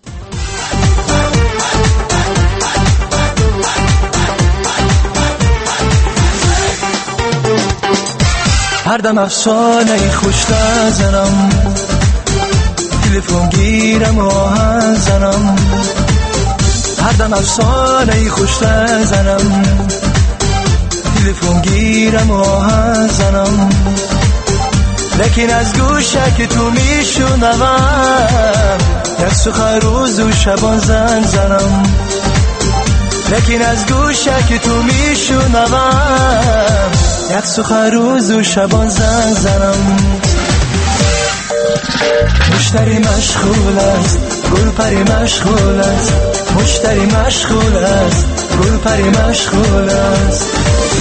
هر دم افسانه خوش نزنم، تلفن گیرم آهنگ زنم، هر دم افسانه خوش نزنم، تلفن گیرم آهنگ زنم، لیکن از گوشه که تو میشنوم یک سخن روز و شبان زنگ زنم، لیکن از گوشه که تو میشنوم یک سخن روز و شبان زنگ زنم. مشتری مشغول است، گل پری مشغول است، مشتری مشغول است، گل پری مشغول است.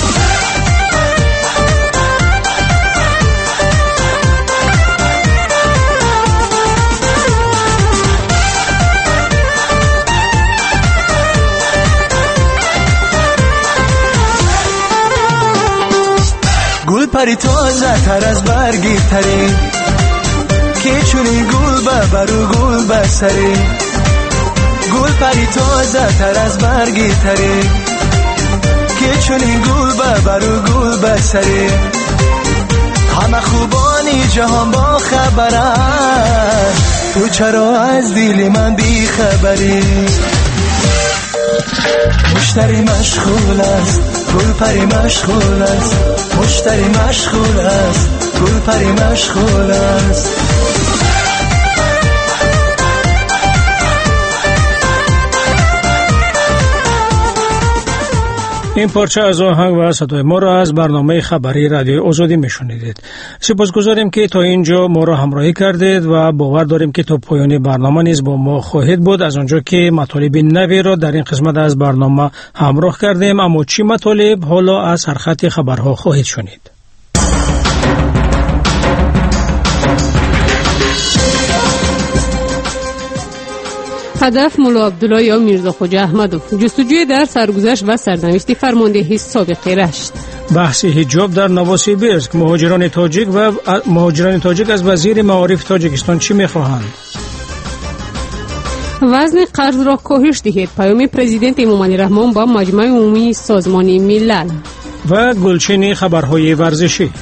گل پری تازه تر از برگی تری، که چونی گل به برو گل بسری، گل پری تازه تر از برگی تری، که چونی گل به برو گل بسری. همه خوبانی جهان با خبرن، تو چرا از دل من بی خبری؟ مشتری مشغول است، گل پری مشغول است، مشتری مشغول است، گل پری مشغول است. این پارچه از آهنگ و صدای ما را از برنامه خبری رادیوی آزادی میشنیدید. سپاسگزاریم که تا اینجا ما را همراهی کردید و باور داریم که تا پایان برنامه نیز با ما خواهید بود. از آنجا که مطالب نوی را در این قسمت از برنامه همراه کردیم، اما چی مطالب حالا از سرخط خبرها خواهید شنید. هدف مولا عبدالله یا میرزا خواجه احمدوف، جستجوی در سرگذشت و سرنوشت فرماندهی سابق رشت. بحث حجاب در نووسیبیرسک، مهاجران تاجیک و مهاجران تاجیک از وزیر معارف تاجیکستان چی میخواهند؟ وزن قرض را کاهش دهید، پیام پرزیدنت امامعلی رحمان با مجمع عمومی سازمان ملل. و گلچین خبرهای ورزشی.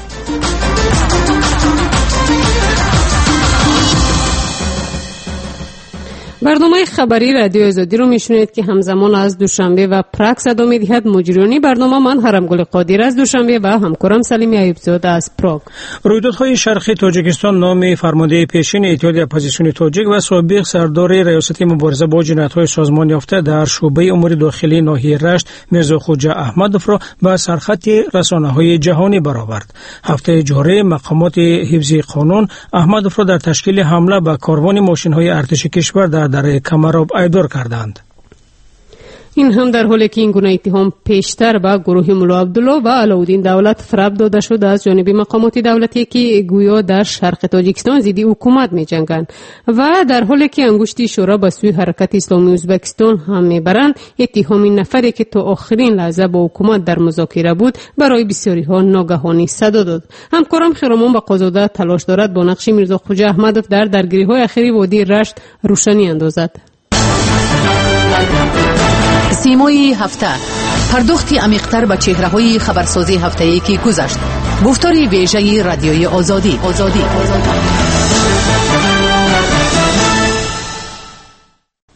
برنامه خبری رادیو آزادی رو میشنید که همزمان از دوشنبه و پراگ صدا میدهد. مجریانی برنامه من حرمگل قادر از دوشنبه و همکارم سلیمی ایوبزاده از پراگ. رویدادهای شرقی تاجیکستان نام فرمانده پیشین اتحادیه اپوزیسیون تاجیک و سابق سردار ریاست مبارزه با جنایت‌های سازمان یافته در شعبه امور داخلی ناحیه رشت میرزا خواجه احمدوف را به سرخط رسانه‌های جهانی برآورد. هفته جاری مقامات حفظی قانون احمدوف را در تشکیل حمله به کاروان ماشین‌های ارتش کشور در در کمراب ایدار کردند. این هم در حالی که این گونه اتهام پیشتر به گروه مولا عبدالله و علاءالدین دولت فریب داده شده از جانب مقامات دولتی که گویا در شرق تاجیکستان ضد حکومت می جنگند و در حالی که انگشتی شورا به سوی حرکت اسلامی ازبکستان هم میبرند، اتهام این نفری که تا آخرین لحظه با حکومت در مذاکره بود برای بسیاری ها ناگهانی صدا داد. همکارم خرامان با قازاده تلاش دارد با نقش میرزا خواجه احمدوف در درگیری های اخیری وادی رشت روشنی اندازد. سیمای هفته، پرداختی عمیق‌تر به چهره‌های خبرسازی هفته‌ای که گذشت. گفتار ویژه رادیوی آزادی. آزادی.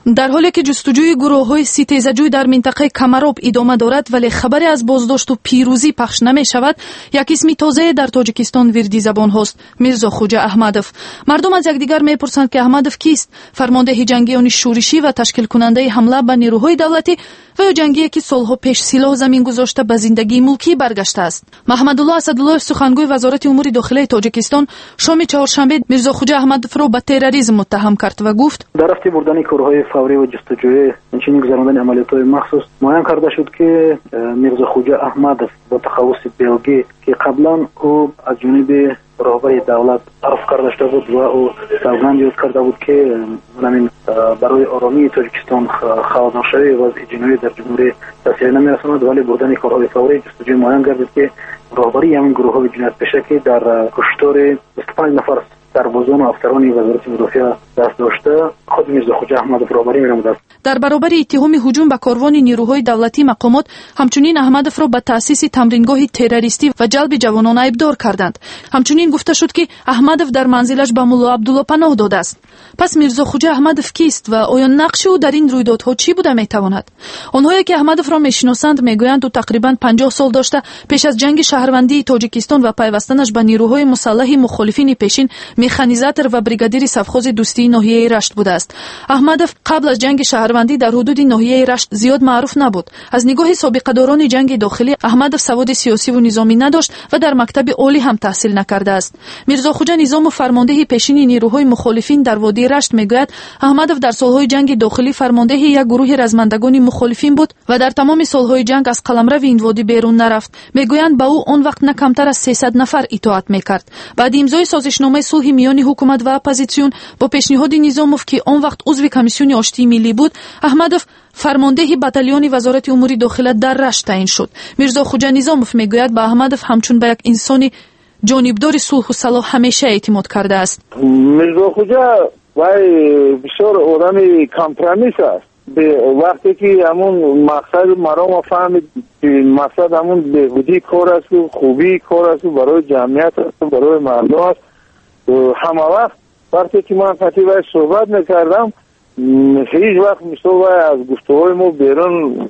در حالی که جستجوی گروه‌های سیتیزجوی در منطقه کمراب ادامه دارد ولی خبری از بازداشت و پیروزی پخش نمی شود، یک اسم تازه در تاجیکستان وردی زبان هاست: میرزا خوجا احمدов. مردم از یکدیگر میپرسند که احمدов کیست؟ فرمانده جنگیان شورشی و تشکیل کننده حمله به نیروهای دولتی و یا جنگی که سالها پیش سلاح زمین گذاشته به زندگی ملکی برگشته است. محمدالله اسدالله سخنگوی وزارت امور داخلی تاجیکستان شام چهارشنبه میرزا خوجا احمدов را به تروریسم متهم کرد و گفت: در رفت بردن کارهای فوری و جستجوی همچنین گذراندن عملیات‌های مخصوص معین کرده شد که میرزا خوجا احمدов با تخصص بیولوژی که قبلا او از جانب راهبر دولت عرف کرده شده بود و او سوگند یاد کرده بود که همین برای آرامی تاجیکستان خواهداشوی و جنوبی در جمهوری تاثیر نمی‌رساند، ولی بردن کارهای فوری جستجوی معین گردید که راهبری همین گروه‌های جنایت پیشه که در کشتار بیست و پنج نفر سربازان و افسران وزارت مدافع دست داشته خود میرزا خوجا احمدов راهبری می‌نموده است. در برابر اتهام هجوم به کاروان نیروهای دولتی مقامات همچنین احمدов را به تأسیس تمرینگاه تروریستی و جلب جوانان ایبدار کردند. همچنین گفته شد که احمدов در منزلش به ملا عبدالله پناه داده است. پس میرزا خوجا احمدов کیست و آیا نقش او در این رویدادها چی بوده میتواند؟ آنهایی که احمدов را میشناسند میگویند او تقریبا پنجاه سال داشته پیش از جنگ شهروندی تاجیکستان و پیوستنش به نیروهای مسلح مخالفین پیشین مکانیزاتور و بریگادیر سفخوز دوستی ناحیه رشت بوده است. احمدов قبل از جنگ شهروندی در حدود ناحیه رشت زیاد معروف نبود. از نگاه سابقه داران جنگ داخلی احمدов سواد سیاسی و نظامی نداشت و در مکتب عالی هم تحصیل نکرده است. میرزا خوجا نظام و فرمانده پیشین نیروهای مخالفین در وادی رشت میگوید احمدов در سالهای جنگ داخلی فرمانده یک گروه رزمندگان مخالفین بود و در تمام سالهای جنگ از قلمرو این وادی بیرون نرفت. میگویند با او آن وقت نه کمتر از سیصد نفر اطاعت میکرد. بعد امضای سازشنامه صلح میان حکومت و اپوزیسیون با پیشنهاد نظامov که آن وقت عضو کمیسیون آشتی ملی بود، احمدов فرمانده بتالیون وزارت امور داخله در رشت تعیین شد. میرزا خوجا نظامov میگوید به احمدов همچون به یک انسان جانبدار صلح و صلاح همیشه اعتماد کرده است. میرزا خوجا وای بسیار آدم کامپرومیس است. به وقتی که همون مقصد مرا فهمید که مقصد همون بهبودی کار است و خوبی کار است و برای جمعیت است و برای مردم است. همه وقت وقتی که من خطیب باید صحبت میکردم هیچ وقت مثل از گفتگوهای ما بیرون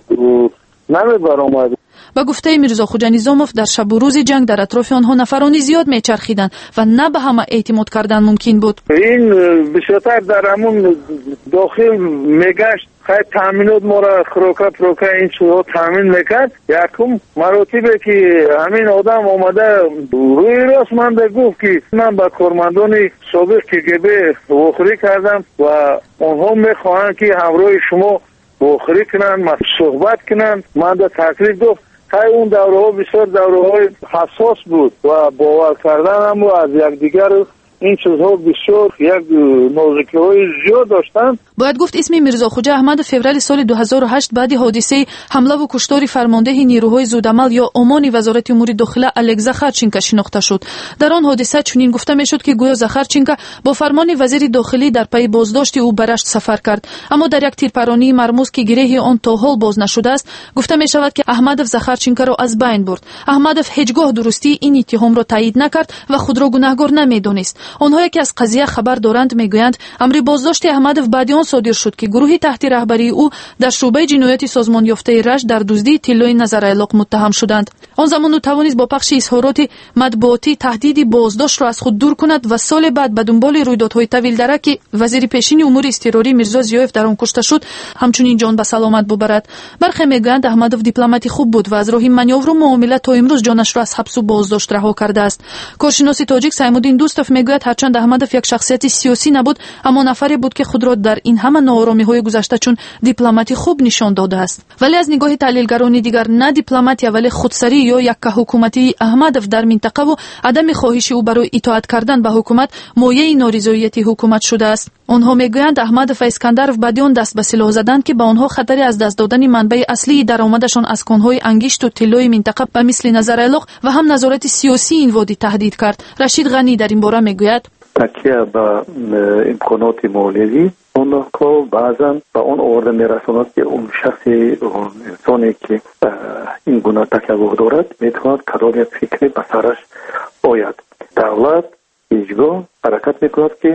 نمی برآمد. با گفته میرزا خوجا نظامov در شب و روز جنگ در اطراف آنها نفرانی زیاد میچرخیدند و نه به همه اعتماد کردن ممکن بود. این بسیارتر در همون داخل میگشت، خیلی تامینات ما را خروکا پروکا این چیزها تامین میکرد. یکم مراتبه که همین آدم آمده روی راست من ده گفت که من با کارمندان سابق که گبه وخوری کردم و آنها میخواهند که همراه شما وخوری کنن، صحبت کنن. من ده تکلیف گفت خیلی اون دوره ها بسیار دوره های حساس بود و باور کردن هم از یکدیگر این چیزها بسیار یک نازکی های زیاد داشتن. باید گفت اسم میرزا خوجا احمد فوریه سال دو هزار و هشت بعد حادثه حمله و کشتار فرمانده نیروهای زودعمل یا امان وزارت امور داخله الک زاخارچینکا شناخته شد. در آن حادثه چنین گفته میشد که گویا زاخارچینکا با فرمان وزیر داخلی در پی بازداشت او به رشت سفر کرد، اما در یک تیرپرانی مرموز که گره آن تا حال باز نشده است گفته می شود که احمدов زاخارچینکا را از بین برد. احمدов هیچگاه درستی این اتهام را تایید نکرد و خود را گناهکار نمیدانست. آنهایی که از قضیه خبر دارند میگویند امر بازداشت احمدов بعد آن صادر شد که گروهی تحت رهبری او در شعبه جنایت سازمان یافته رشت در دزدی طلای نظرعلاق متهم شدند. آن زمان او توانست با پخش اظهارات مطبوعاتی تهدید بازداشت را از خود دور کند و سال بعد به دنبال رویدادهای طویل دره که وزیر پیشین امور اضطراری میرزا زیایف در آن کشته شد همچنین جان به سلامت ببرد. برخی میگویند احمدов دیپلماتی خوب بود و از راه مانور و معاملات تا امروز جانش را از حبس و بازداشت رها کرده است. کارشناس تاجیک سیمودین دوستوف میگوید هرچند احمدов یک شخصیت سیاسی نبود اما نفری بود که خود را در این همه ناآرامی‌های گذشته چون دیپلماتی خوب نشان داده است. ولی از نگاه تحلیلگران دیگر نه دیپلماتی ولی خودسری یا یک حکومتی احمدов در منطقه و عدم خواهش او برای اطاعت کردن به حکومت مایه نارضایتی حکومت شده است. آنها میگویند احمدов اسکندرov بعد آن دست به سلاح زدند که با آنها خطری از دست دادن منبع اصلی درآمدشان از کانهای انگشت و طلای منطقه به مثل نظرعلاق و هم نظارت سیاسی این وادی تهدید کرد. رشید غنی در این باره میگوید تکیه به امکانات مالیوی اون که بعضا به اون آورده میرساند که اون شخصی اون انسانی که این گونه تکیه دارد میتواند کدام یک فکری به سرش آید. دولت هیچگاه حرکت میکند که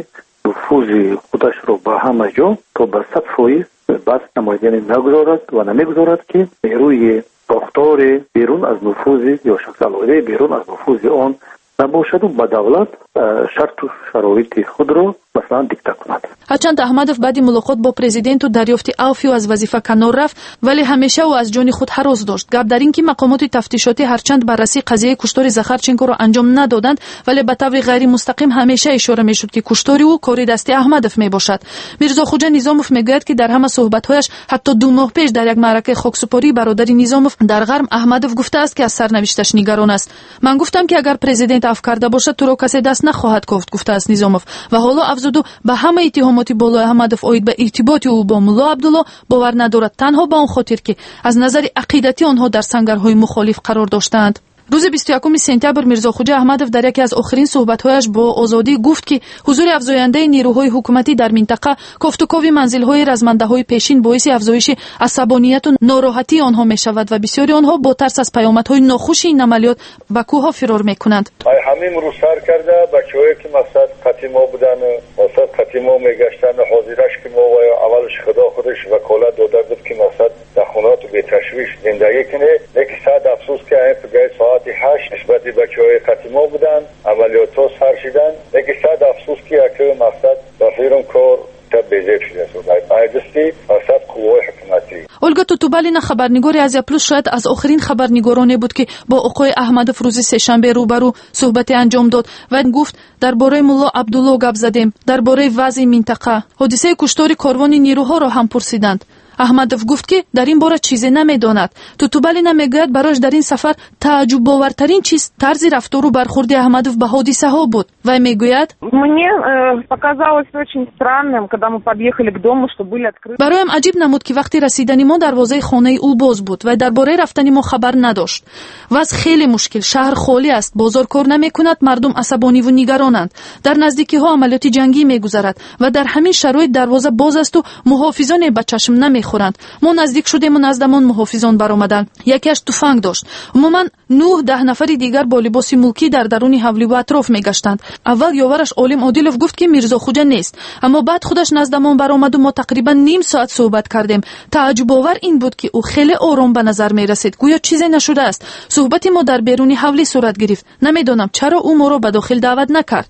نفوذ خودش رو به همه جا تا به صد فایز بس نماید، یعنی نگذارد و نمیگذارد که نیروی ساختار بیرون از نفوذ یا شخص علاقه بیرون از نفوذ آن نباشد و به دولت شرط و شرایط خود رو مثلا دیکته کند. هرچند احمدов بعد ملاقات با پرزیدنت و دریافت عفو از وظیفه کنار رفت، ولی همیشه او از جان خود هراس داشت. گپ در این که مقامات تفتیشاتی هرچند بررسی قضیه کشتار زخرچنکو را انجام ندادند، ولی به طور غیر مستقیم همیشه اشاره میشد که کشتار او کار دستی احمدов میباشد. میرزا خوجا نظامov میگوید که در همه صحبت‌هایش حتی دو ماه پیش در یک معرکه خاکسپاری برادری نظامov در غرم احمدов گفته است که از سرنوشتش نگران است. من گفتم که اگر پرزیدنت عفو کرده باشد تو را کسی دست نخواهد گفت، گفته است نظامov و حالا افزود به همه اتهامات بالای احمدов اوید به ارتباط او با ملا عبدالله باور ندارد، تنها به آن خاطر که از نظر عقیدتی آنها در سنگرهای مخالف قرار داشتند. روز بیست و یکم سپتامبر میرزا خوجا احمدов در یکی از آخرین صحبت‌هایش با آزادی گفت که حضور افزاینده نیروهای حکومتی در منطقه کافتوکاوی منزل‌های رزمنده‌های پیشین باعث افزایش عصبانیت و ناراحتی آنها می‌شود و بسیاری آنها با ترس از پیامدهای ناخوش این عملیات به کوه‌ها فرار می‌کنند. همین رو سر کرده بچه‌هایی که مقصد قتیما بودن، مقصد قتیما میگشتن، حاضرش که ما اولش خدا خودش وکالت داده بود که مقصد در خونات به تشویش زندگی کنه، یک صد افسوس که این فقای ساعت هشت نسبت بچه‌های قتیما بودن، عملیات ها سر شدن، یک صد افسوس که اکه مقصد بخیرم کار تبیزه شده است. ایدستی مقصد قوای حکومتی. اولگا توتوبالین خبرنگاری از پلوس شاید از آخرین خبرنگارانی بود که با آقای احمدов روز سه‌شنبه روبرو صحبت انجام داد و گفت درباره ملا عبدالله گپ زدیم، درباره وضع منطقه، حادثه کشتار کاروان نیروها را هم پرسیدند. احمدов گفت که در این باره چیزی نمیداند. توتوبالین میگوید برایش در این سفر تعجب باورترین چیز طرز رفتار و برخورد احمدов به حادثه ها بود و میگوید мне показалось очень странным когда мы подъехали к дому что были открыты. برایم عجیب نمود که وقتی رسیدن ما دروازه خانه او باز بود و درباره رفتن ما خبر نداشت. وضع خیلی مشکل، شهر خالی است، بازار کار نمیکند، مردم عصبانی و نگرانند. در نزدیکی ها عملیات جنگی میگذرد و در همین شرایط دروازه باز است و محافظان به چشم نمی خورند. ما نزدیک شدیم و نزدمان محافظان برآمدند. یکیش تفنگ داشت. عموما نه ده نفر دیگر با لباس ملکی در درون حولی و اطراف میگشتند. اول یاورش عالم عادلov گفت که میرزا خوجا نیست، اما بعد خودش نزدمان برآمد و ما تقریبا نیم ساعت صحبت کردیم. تعجب آور این بود که او خیلی آرام به نظر می رسید، گویا چیزی نشده است. صحبت ما در بیرون حولی صورت گرفت. نمیدانم چرا او ما را به داخل دعوت نکرد.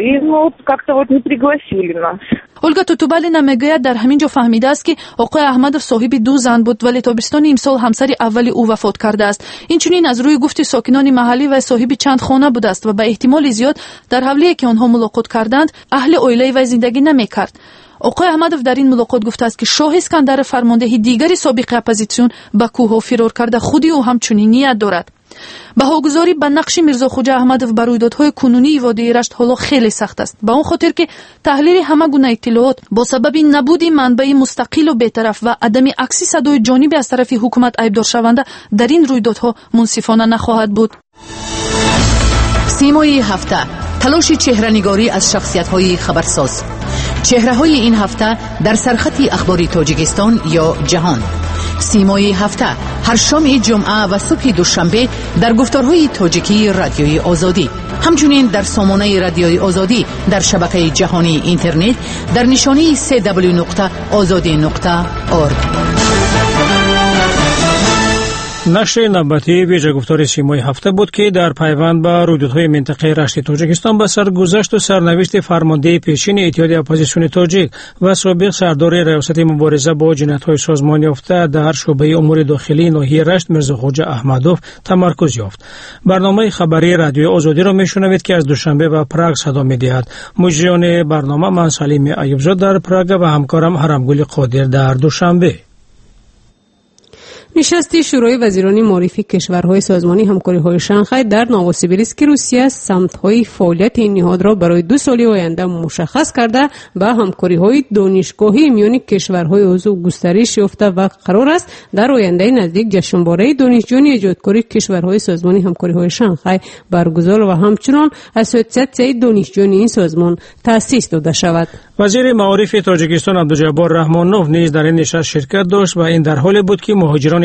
اولگا توتوبالین میگوید در همین جا فهمیده است که آقای احمدov صاحب دو زن بود ولی تابستان امسال همسر اولی او وفات کرده است. این چنین از روی گفت ساکنان محلی و صاحب چند خانه بوده است و به احتمال زیاد در حولی که آنها ملاقات کردند اهل عائله و زندگی نمیکرد. آقای احمدov در این ملاقات گفته است که شاه اسکندر فرمانده دیگری سابق اپوزیسیون به کوه فرار کرده، خودی او هم چنین نیت دارد. بهاگذاری به نقش میرزا خوجا احمدov بر رویدادهای کنونی وادی رشت حالا خیلی سخت است، به اون خاطر که تحلیل همه گونه اطلاعات با سبب نبود منبع مستقل و بی‌طرف و عدم عکس صدای جانبی از طرف حکومت عیبدار شونده در این رویدادها منصفانه نخواهد بود. سیمای هفته، تلاش چهره‌نگاری از شخصیت‌های خبرساز. چهره‌های این هفته در سرخط اخباری تاجیکستان یا جهان. سیمای هفته هر شام جمعه و صبح دوشنبه در گفتارهای تاجیکی رادیوی آزادی، همچنین در سامانه رادیوی آزادی در شبکه جهانی اینترنت در نشانی سه دبلیو نقطه آزادی نقطه اورگ. نشر نوبتی ویژه گفتار سیمای هفته بود که در پیوند به رویدادهای منطقه رشت تاجیکستان به سرگذشت و سرنوشت فرمانده پیشین اتحاد اپوزیسیون تاجیک و سابق سردار ریاست مبارزه با جنایت‌های سازمان یافته در شعبه امور داخلی ناحیه رشت میرزا خوجا احمدov تمرکز یافت. برنامه خبری رادیو آزادی را میشنوید که از دوشنبه و پراگ صدا می‌دهد. مجریان برنامه من سلیم ایوبزاده در پراگ و همکارم حرمگل قادر در دوشنبه. نشست شورای وزیران معرفی کشورهای سازمانی همکاری‌های شانگهای در نووسیبیرسک روسیه سمت‌های فعالیت این نهاد را برای دو سال آینده مشخص کرده و همکاری‌های دانشگاهی میان کشورهای عضو گسترش یافته و قرار است در آینده نزدیک جشنواره دانشجویان ایجادکاری کشورهای سازمانی همکاری‌های شانگهای برگزار و همچنین اسوسیاسیون دانشجویان این سازمان تأسیس داده شود. وزیر معارف تاجیکستان عبدالجبار رحمانوف نیز در این نشست شرکت داشت و این در حالی بود که مهاجران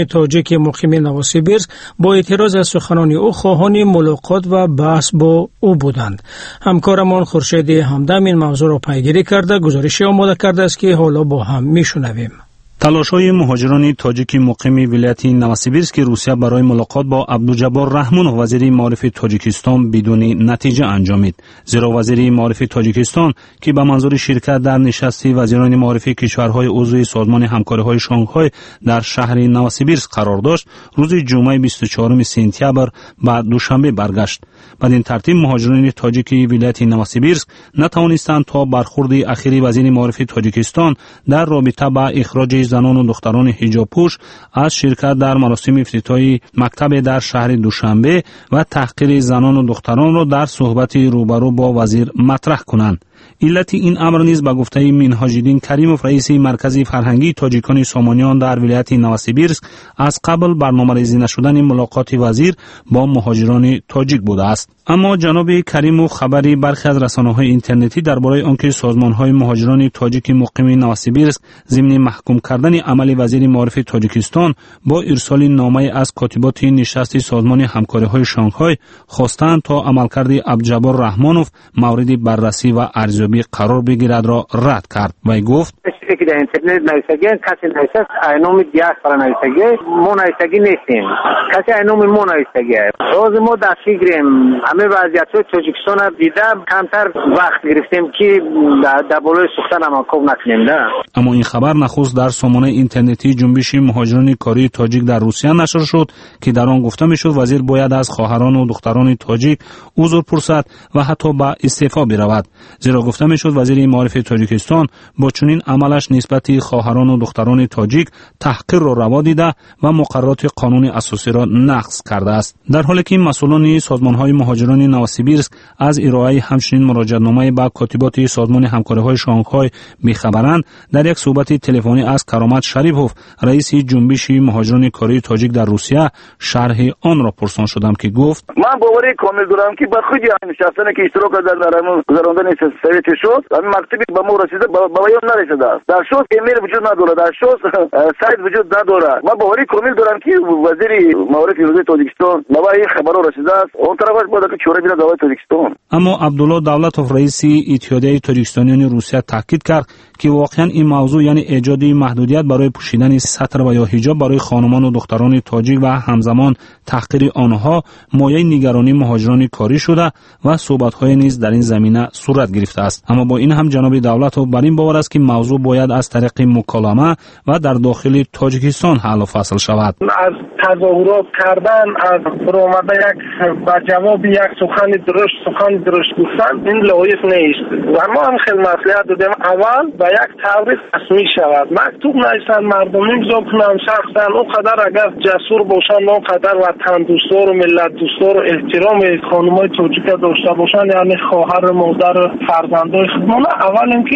مهاجران تاجیک مقیم نواسیبیرسک با اعتراض از سخنان او خواهان ملاقات و بحث با او بودند. همکارمان خورشید همدم این موضوع را پیگیری کرده گزارشی آماده کرده است که حالا با هم میشنویم. تلاش‌های مهاجران تاجیک مقیم ولایت نوسیبیرسک روسیه برای ملاقات با عبدالجبار رحمونوف وزیر معارف تاجیکستان بدون نتیجه انجامید. زیرا وزیر معارف تاجیکستان که به منظور شرکت در نشست وزیران معارف کشورهای عضو سازمان همکاری‌های شانگهای در شهر نوسیبیرسک قرار داشت، روز جمعه بیست و چهارم سپتامبر به دوشنبه برگشت. بدین ترتیب مهاجران تاجیک ولایت نوسیبیرسک نتوانستند تا برخورد اخیری وزیر معارف تاجیکستان در رابطه با اخراج زنان و دختران حجاب پوش از شرکت در مراسم افتتاحی مکتب در شهر دوشنبه و تحقیر زنان و دختران را در صحبت روبرو با وزیر مطرح کنند. علت این امر نیز به گفته منهاج‌الدین کریموف رئیس مرکز فرهنگی تاجیکان سامانیان در ولایت نوسیبیرسک از قبل برنامه‌ریزی نشدن ملاقات وزیر با مهاجران تاجیک بوده است. اما جناب کریموف خبری برخی از رسانه‌های اینترنتی درباره آنکه سازمان‌های مهاجران تاجیک مقیم نوسیبیرسک ضمن محکوم کردن عمل وزیر معارف تاجیکستان با ارسال نامه از کاتبات نشست سازمان همکاری‌های شانگهای خواستند تا عملکرد عبدالجبار رحمونوف مورد بررسی و ارزیابی قرار بگیرد را رد کرد. وی گفت چیزی که در اینترنت نوشته کسی نوشته اینوم دیاسپورا نوشته ما نوشته نیستیم، کسی اینوم ما نوشته. روز ما دستی گیریم همه وضعیت‌های تاجیکستان را دیدم، کمتر وقت گرفتیم که در بالای سوختن عملکرد نکنیم. نه اما این خبر نخست در سامانه اینترنتی جنبش مهاجران کاری تاجیک در روسیه نشر شد که در آن گفته میشد وزیر باید از خواهران و دختران تاجیک عذر پرسد و حتی به استعفا برود. زیرا گفته میشد وزیر معارف تاجیکستان با چنین عملش نسبت خواهران و دختران تاجیک تحقیر را روا دیده و مقررات قانون اساسی را نقض کرده است. در حالی که مسئولان سازمان‌های مهاجران نوسیبیرسک از ارائه همچنین مراجعه‌نامه به کاتبات سازمان همکاری‌های شانگهای بی‌خبرند، در یک صحبت تلفنی از کرامت شریفوف رئیس جنبش مهاجران کاری تاجیک در روسیه شرح آن را پرسان شدم که گفت من باوری کامل دارم که بخود نشستن که اشتراک در گذراندن سویت شد همین مکتبی به ما رسیده به بیان نرسیده است. در شوز ایمیل وجود نداره، در شوز سایت وجود نداره. من باوری کامل دارم که وزیر معارف تاجیکستان به این خبر رسیده است. اون طرفش باید که چوره بیاد دولت تاجیکستان. اما عبدالله دولتوف رئیس اتحادیه تاجیکستانیان روسیه تاکید کرد که واقعا این موضوع یعنی ایجاد محدودیت برای پوشیدن سطر و یا حجاب برای خانمان و دختران تاجیک و همزمان تحقیر آنها مایه نگرانی مهاجران کاری شده و صحبت‌های نیز در این زمینه صورت گرفته است. اما با این هم جناب دولتوف بر این باور است که موضوع باید از طریق مکالمه و در داخل تاجیکستان حل و فصل شود. از تظاهرات کردن، از برآمده یک با جواب یک سخن درست سخن درست گفتن این لایق نیست و ما هم خیلی مصلحت دادیم اول و یک تبریک رسمی شود، مکتوب نوشتن مردم امضا کنن شخصا اونقدر اگر جسور باشن اونقدر وطن دوستار و ملت دوستار و احترام خانم‌های تاجیک داشته باشن، یعنی خواهر مادر فرزندای خودمون اول اینکه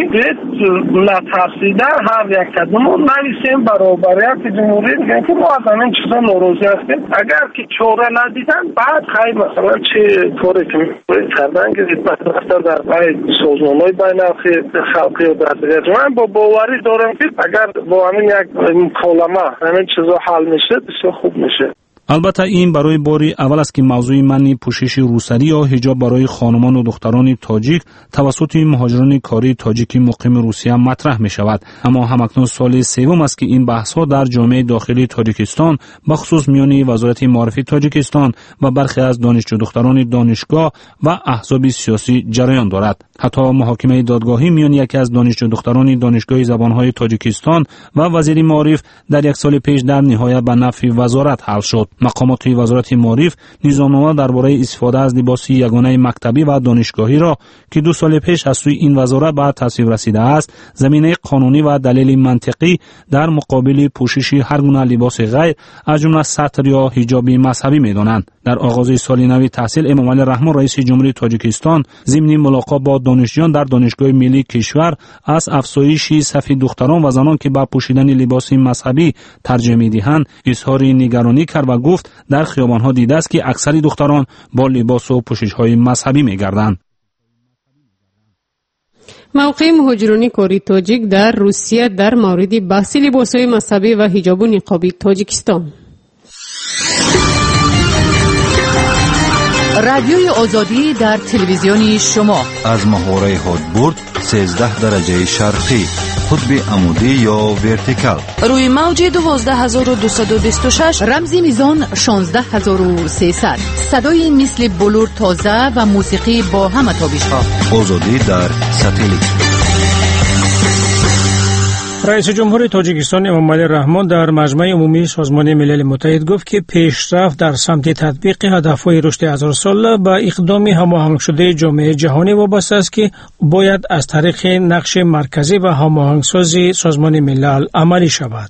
نترسیده هر یک کدوم نویسیم برابریت جمهوری میگن که ما از این چیزا ناراضی هستیم. اگر که چاره ندیدن بعد خیلی مثلا چه کاری که کردن که مثلا در سازمان‌های بین‌المللی خلقی و دستگیر من با باوری دارم که اگر با همین یک مکالمه همین چیزا حل میشه بسیار خوب میشه. البته این برای باری اول است که موضوع منع پوشش روسری یا حجاب برای خانمان و دختران تاجیک توسط مهاجران کاری تاجیک مقیم روسیه مطرح می شود. اما همکنون سال سوم است که این بحث ها در جامعه داخلی تاجیکستان بخصوص میان وزارت معارف تاجیکستان و برخی از دانشجو دختران دانشگاه و احزاب سیاسی جریان دارد. حتی محاکمه دادگاهی میان یکی از دانشجو دختران دانشگاه زبانهای تاجیکستان و وزیر معارف در یک سال پیش در نهایت به نفع وزارت حل شد. مقامات وزارت معارف نظامنامه درباره استفاده از لباس یگانه مکتبی و دانشگاهی را که دو سال پیش از سوی این وزارت به تصویب رسیده است، زمینه قانونی و دلیل منطقی در مقابل پوشش هر گونه لباس غیر از جمله سطر یا حجاب مذهبی می‌دانند. در آغاز سال نو تحصیل امام علی رحمان رئیس جمهوری تاجیکستان ضمن ملاقات با دانشجویان در دانشگاه ملی کشور از افزایش صف دختران و زنان که با پوشیدن لباس مذهبی ترجیح می‌دهند اظهار نگرانی کرد و گفت در خیابان‌ها دیده است که اکثر دختران با لباس و پوشش‌های مذهبی می‌گردند. موقع مهاجران کاری تاجیک در روسیه در مورد بحث لباس‌های مذهبی و حجاب و نقابی تاجیکستان رادیوی آزادی در تلویزیون شما از محوره هادبورد سیزده درجه شرقی، قطب عمودی یا ورتیکال، روی موج دوازده هزار و دویست و بیست و شش، رمزی میزان شانزده هزار و سیصد، صدای مثل بلور تازه و موسیقی با همه تابش‌ها. آزادی در ساتلیت. رئیس جمهور تاجیکستان امامعلی رحمان در مجمع عمومی سازمان ملل متحد گفت که پیشرفت در سمت تطبیق هدفهای رشد هزار ساله به اقدام هماهنگ شده جامعه جهانی وابسته است که باید از طریق نقش مرکزی و هماهنگسازی سازمان ملل عملی شود.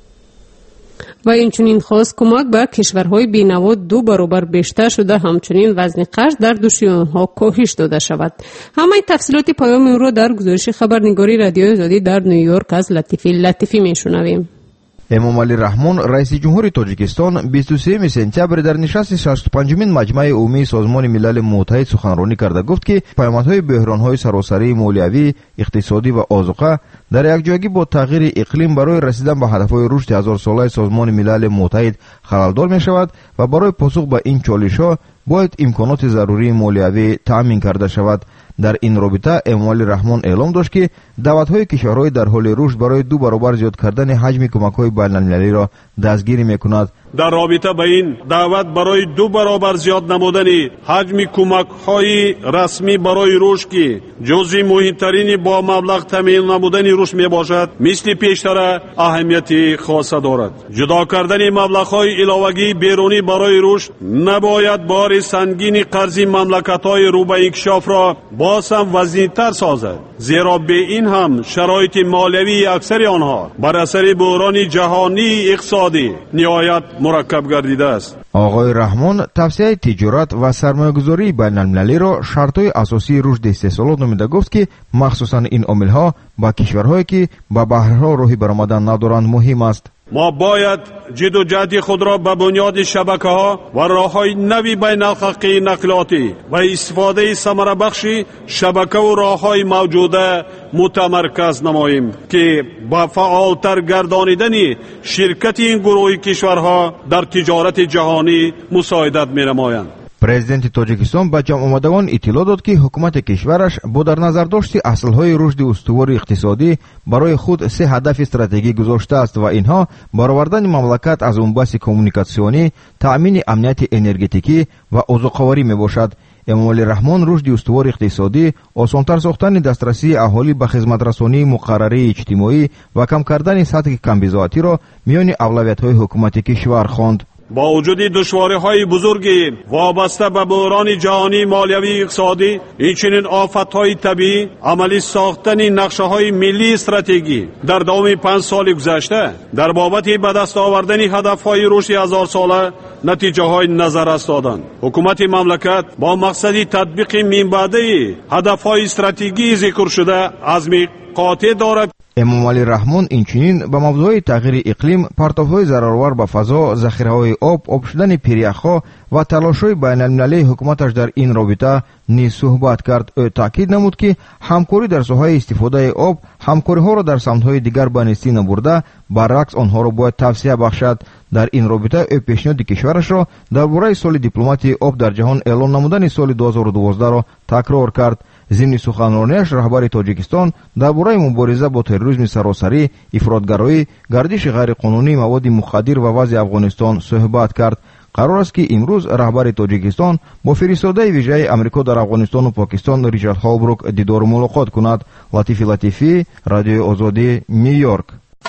و اینچنین خواست کمک به کشورهای بینوا دو برابر بیشتر شده، همچنین وزن قرض در دوشی آنها کاهش داده شود. همه تفصیلات پیام این را در گزارش خبرنگاری رادیوی آزادی در نیویورک از لطیفی لطیفی میشنویم. امامعلی رحمان رئیس جمهور تاجیکستان بیست و سوم سپتامبر در نشست شصت و پنجمین مجمع عمومی سازمان ملل متحد سخنرانی کرده گفت که پیامدهای بحرانهای سراسری مالیوی، اقتصادی و آذوقه در یکجایی با تغییر اقلیم برای رسیدن به هدفهای رشد هزار ساله سازمان ملل متحد خللدار می شود و برای پاسخ به این چالش‌ها باید امکانات ضروری مالیوی تامین کرده شود. در این رابطه امامعلی رحمان اعلام داشت که دعوت‌های کشورهای در حال رشد برای دو برابر زیاد کردن حجم کمک‌های بین‌المللی را دستگیری می‌کند. در رابطه با این دعوت برای دو برابر زیاد نمودن حجم کمک‌های رسمی برای رشد که جزء مهمترین با مبلغ تامین نمودن رشد میباشد مثل پیشتر اهمیت خاص دارد. جدا کردن مبلغ‌های علاوه‌ای بیرونی برای رشد نباید بار سنگین قرض مملکت‌های رو به انکشاف را باز هم وزین‌تر سازد، زیرا به این هم شرایط مالیوی اکثر آنها بر اثر بحران جهانی اقتصادی نهایت مرکب گردیده است. آقای رحمان توسعه تجارت و سرمایه‌گذاری بین‌المللی را شرط‌های اساسی رشد استحصالات نامیده گفت که مخصوصاً این عامل‌ها با کشورهایی که با بحرها راهی برآمدن ندارند مهم است. ما باید جد و جهد خود را به بنیاد شبکه‌ها و راه‌های نوی بین الخطی نقلاتی و استفاده ثمره بخش شبکه و راه‌های موجوده متمرکز نماییم که با فعالتر گردانیدن شرکت این گروه کشورها در تجارت جهانی مساعدت می‌نمایند. پرزیدنت تاجیکستان به جمع آمدگان اطلاع داد که حکومت کشورش با در نظر داشت اصلهای رشد استوار اقتصادی برای خود سه هدف استراتژیک گذاشته است و اینها برآوردن مملکت از بنبست کمونیکاسیونی، تأمین امنیت انرژتیکی و اوضاع‌خواری میباشد. امامعلی رحمان رشد استوار اقتصادی، آسانتر ساختن دسترسی اهالی به خدمترسانی مقرره اجتماعی و کم کردن سطح کمبزاعتی را میان اولویت‌های حکومت کشور خواند. با وجود دشواری‌های بزرگی وابسته به بحران جهانی مالیوی اقتصادی، اینچنین آفت‌های طبیعی، عملی ساختن نقشه‌های ملی استراتژی در دوام پنج سال گذشته در بابت به دست آوردن هدف‌های رشد هزار ساله نتیجه‌های نظر است دادند. حکومت مملکت با مقصد تطبیق منبعده هدف‌های استراتژی ذکر شده عزم قاطع دارد. امامعلی رحمان اینچنین به موضوع تغییر اقلیم، پرتاب‌های ضررآور به فضا، ذخیره‌های آب، آب شدن پریخ‌ها و تلاش‌های بین‌المللی حکومتش در این رابطه نیز صحبت کرد. او تاکید نمود که همکاری در ساحه استفاده آب، همکاری‌ها را در سمت‌های دیگر به نیستی نبرده، برعکس آنها را باید توسعه بخشد. در این رابطه او پیشنهاد کشورش را درباره سال دیپلماتی آب در جهان اعلام نمودن سال دو هزار و دوازده را تکرار کرد. ضمن سخنرانیش رهبر تاجیکستان درباره مبارزه با تروریسم سراسری، افراطگرایی، گردش غیرقانونی مواد مخدر و وضع افغانستان صحبت کرد. قرار است که امروز رهبر تاجیکستان با فرستاده ویژه امریکا در افغانستان و پاکستان ریچارد هولبروک دیدار و ملاقات کند. لطیفی لطیفی، رادیو آزادی، نیویورک.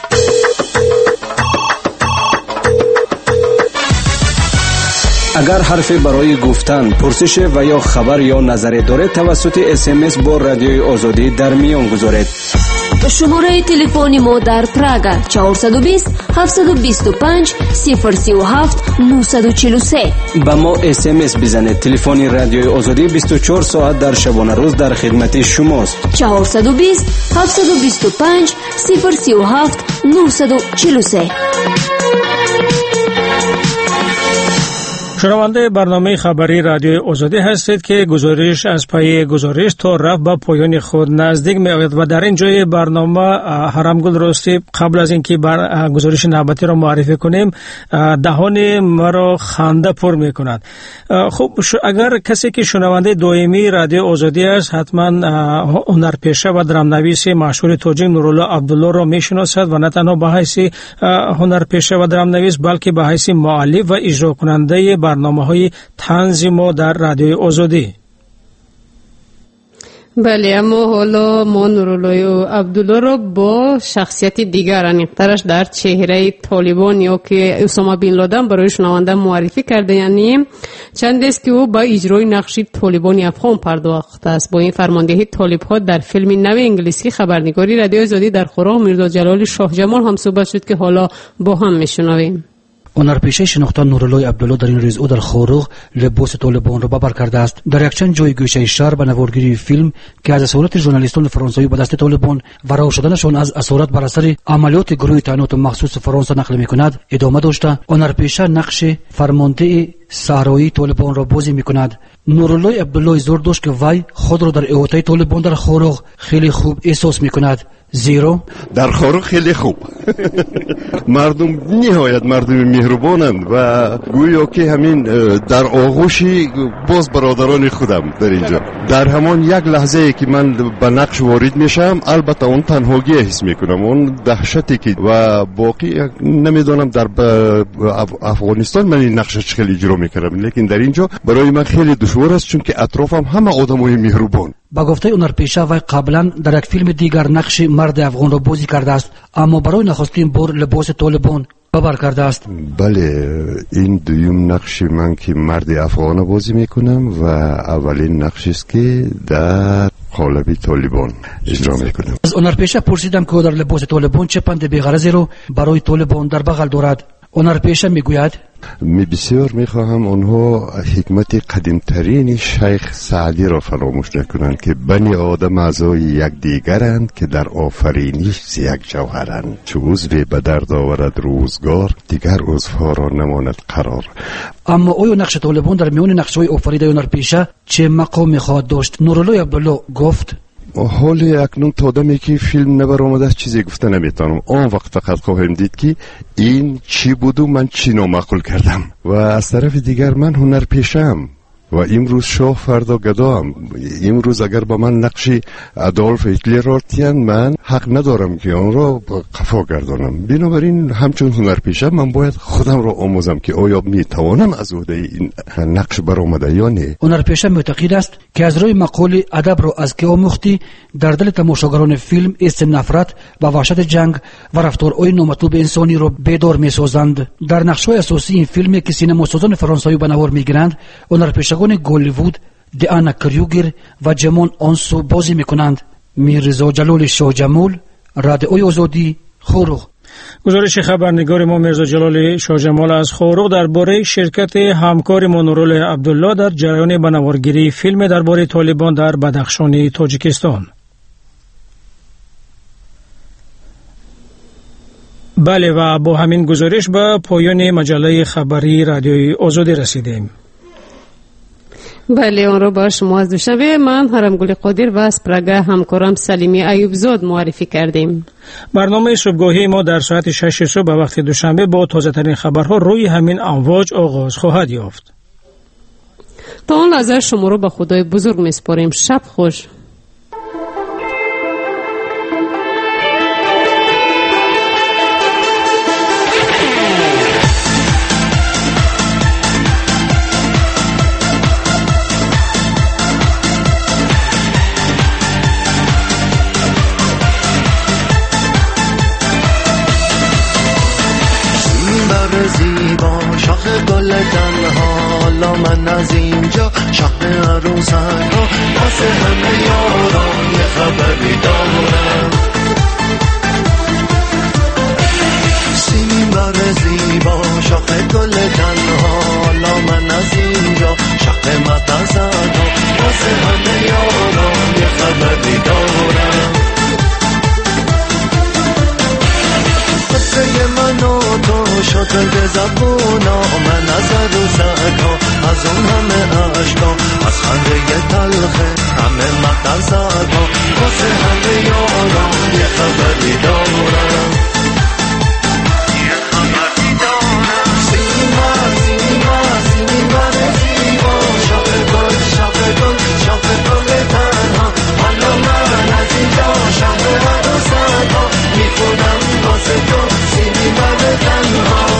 اگر حرفی برای گفتن، پرسش و یا خبر یا نظری دارید توسط اس ام اس با رادیوی آزادی در میان گذارید. شماره تلفن ما در پراگ چهارصد و بیست هفتصد و بیست و پنج صفر سی و هفت نهصد و چهل و سه. با ما اس ام اس بزنید. تلفن رادیوی آزادی بیست و چهار ساعت در شبانه روز در خدمت شماست. چهارصد و بیست هفتصد و بیست و پنج صفر سی و هفت نهصد و چهل و سه. شنونده برنامه خبری رادیوی آزادی هستید که گزارش از پای گزارش تا رفت به پایان خود نزدیک می آید و در این جای برنامه حرمگل راستی قبل از اینکه بر گزارش نوبتی را معرفی کنیم دهان مرا خنده پر می کند. خب اگر کسی که شنونده دائمی رادیو آزادی است حتما هنرپیشه و درامنویس مشهور تاجیک نورالله عبدالله را می شناسد و نه تنها به حیث هنرپیشه و درامنویس بلکه به حیث مؤلف و اجرا کننده برنامه‌های طنز ما در رادیوی آزادی. بله، اما حالا ما نورالله عبدالله را با شخصیت دیگر انیقترش در چهره طالبان یا که اسامه بن لادن برای شنونده معرفی کرده، یعنی چند است که او با اجرای نقش طالبان افغان پرداخته است. با این فرماندهی طالب‌ها در فیلم نو انگلیسی خبرنگاری رادیو آزادی در خوراق میرزا جلال شاه جمال هم صحبت شد که حالا با هم میشنویم. هنرپیشه شناخته نورالله عبدالله در این روز او در خوروغ لباس طالبان را ببر کرده است. در یک چند جای گوشه شهر به نوارگیری فیلم که از اسارت ژورنالیستان فرانسوی به دست طالبان و رها شدنشان از اسارت بر اثر عملیات گروه تعینات مخصوص فرانسه نقل می‌کند ادامه داشته، هنرپیشه نقش فرمانده صحرایی طالبان را بازی می‌کند. نورالله عبدالله زور داشت که وی خود را در احاطه طالبان در خوروغ خیلی خوب احساس می‌کند، زیرا در خوروغ خیلی خوب مردم نهایت مردم مهربانند و گویا که همین در آغوش باز برادران خودم در اینجا. در همان یک لحظه که من به نقش وارد میشم البته اون تنهایی حس میکنم، اون دهشتی که و باقی نمیدونم در افغانستان من این نقش خیلی اجرا میکردم، لیکن در اینجا برای من خیلی دشوار است چون که اطرافم همه آدمای مهربان. با گفته هنرپیشه وی قبلا در یک فیلم دیگر نقش مرد افغان را بازی کرده است، اما برای نخستین بار لباس طالبان ببر کرده است. بله، این دویم نقش من که مرد افغان بازی میکنم و اولین نقشی است که در قالب طالبان اجرا میکنم. از هنرپیشه پرسیدم که در لباس طالبان چه پند بی‌غرضی رو برای طالبان در بغل دارد. هنرپیشه میگوید می بسیار میخواهم آنها حکمت قدیمترین شیخ سعدی را فراموش نکنند که بنی آدم اعضای یک دیگرند که در آفرینش یک جوهرند، چو عضو به درد آورد روزگار دیگر عضوها را نماند قرار. اما آیا نقش طالبان در میان نقش‌های آفریده هنرپیشه چه مقامی خواهد داشت؟ نورالله عبدالله گفت حال اکنون تا دمی که فیلم نبر آمده است چیزی گفته نمیتونم. آن وقت فقط خواهم دید که این چی بود و من چی نامعقول کردم. و از طرف دیگر من هنرپیشه‌ام و امروز شاه فردا گداام. امروز اگر با من نقش ادولف هیتلر را تیان من حق ندارم که آن را قفا گردانم. بنابراین همچون هنرپیشه من باید خودم را آموزم که آیا میتوانم از عهده این نقش برآمده یا نه. هنرپیشه معتقد است که از روی مقوله ادب را از که آموختی در دل تماشاگران فیلم است نفرت و وحشت جنگ و رفتارهای نامطلوب انسانی را بیدار میسازند. در نقش‌های اساسی این فیلم که سینماسازان فرانسوی به نوار میگیرند هنرپیشه گالیوود دیانا کریوگر و جمون آنسو بازی میکنند. میرزا جلال شاه جمال، رادیوی آزادی، خوروغ. گزارش خبرنگار ما میرزا جلال شاه جمال از خوروغ درباره شرکت همکار ما نورالله عبدالله در جریان بنوارگیری فیلم درباره طالبان در بدخشان تاجیکستان. بله، و با همین گزارش به پایان مجله خبری رادیوی آزادی رسیدیم. بله، آن را با شما از دوشنبه من حرمگل قادر و از پرگه همکارم سلیمی ایوبزاد معرفی کردیم. برنامه صبحگاهی ما در ساعت شش صبح به وقت دوشنبه با تازه ترین خبرها روی همین امواج آغاز خواهد یافت. تا آن لحظه شما را به خدای بزرگ میسپاریم. شب خوش. حالا من از اینجا شهر عروسک ها واسه همه یاران یه خبری دارم. سیمین بر زیبا شاخ گل تنها حالا من از اینجا شهر متزد ها واسه همه یاران یه خبری دارم. قصه من و تو شده زبونا من از عروسک ها نظرها واسه همه یاران یه خبری دارم یه خبری دارم سیما سیما سیما زیبا شاپ گل شاپ گل شاپ گل تنها حالا من از اینجا شاپ عروسک‌ها میخونم واسه تو سیما تنها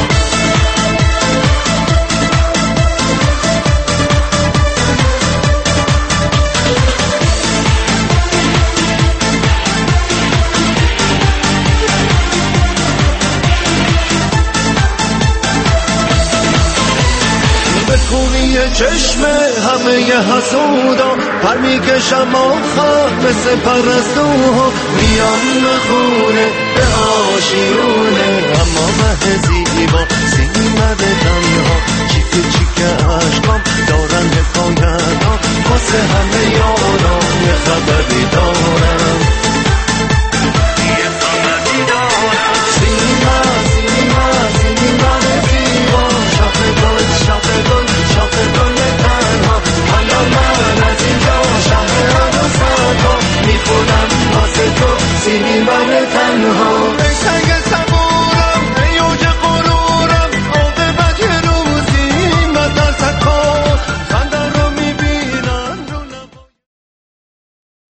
چشم همه ی حسودا پر میکشم آخر مثل پرستوها میان خونه به آشیونه اما مه زیبا سیمه تنها چیک چیک عشقام دارن حکایت ها واسه همه یاران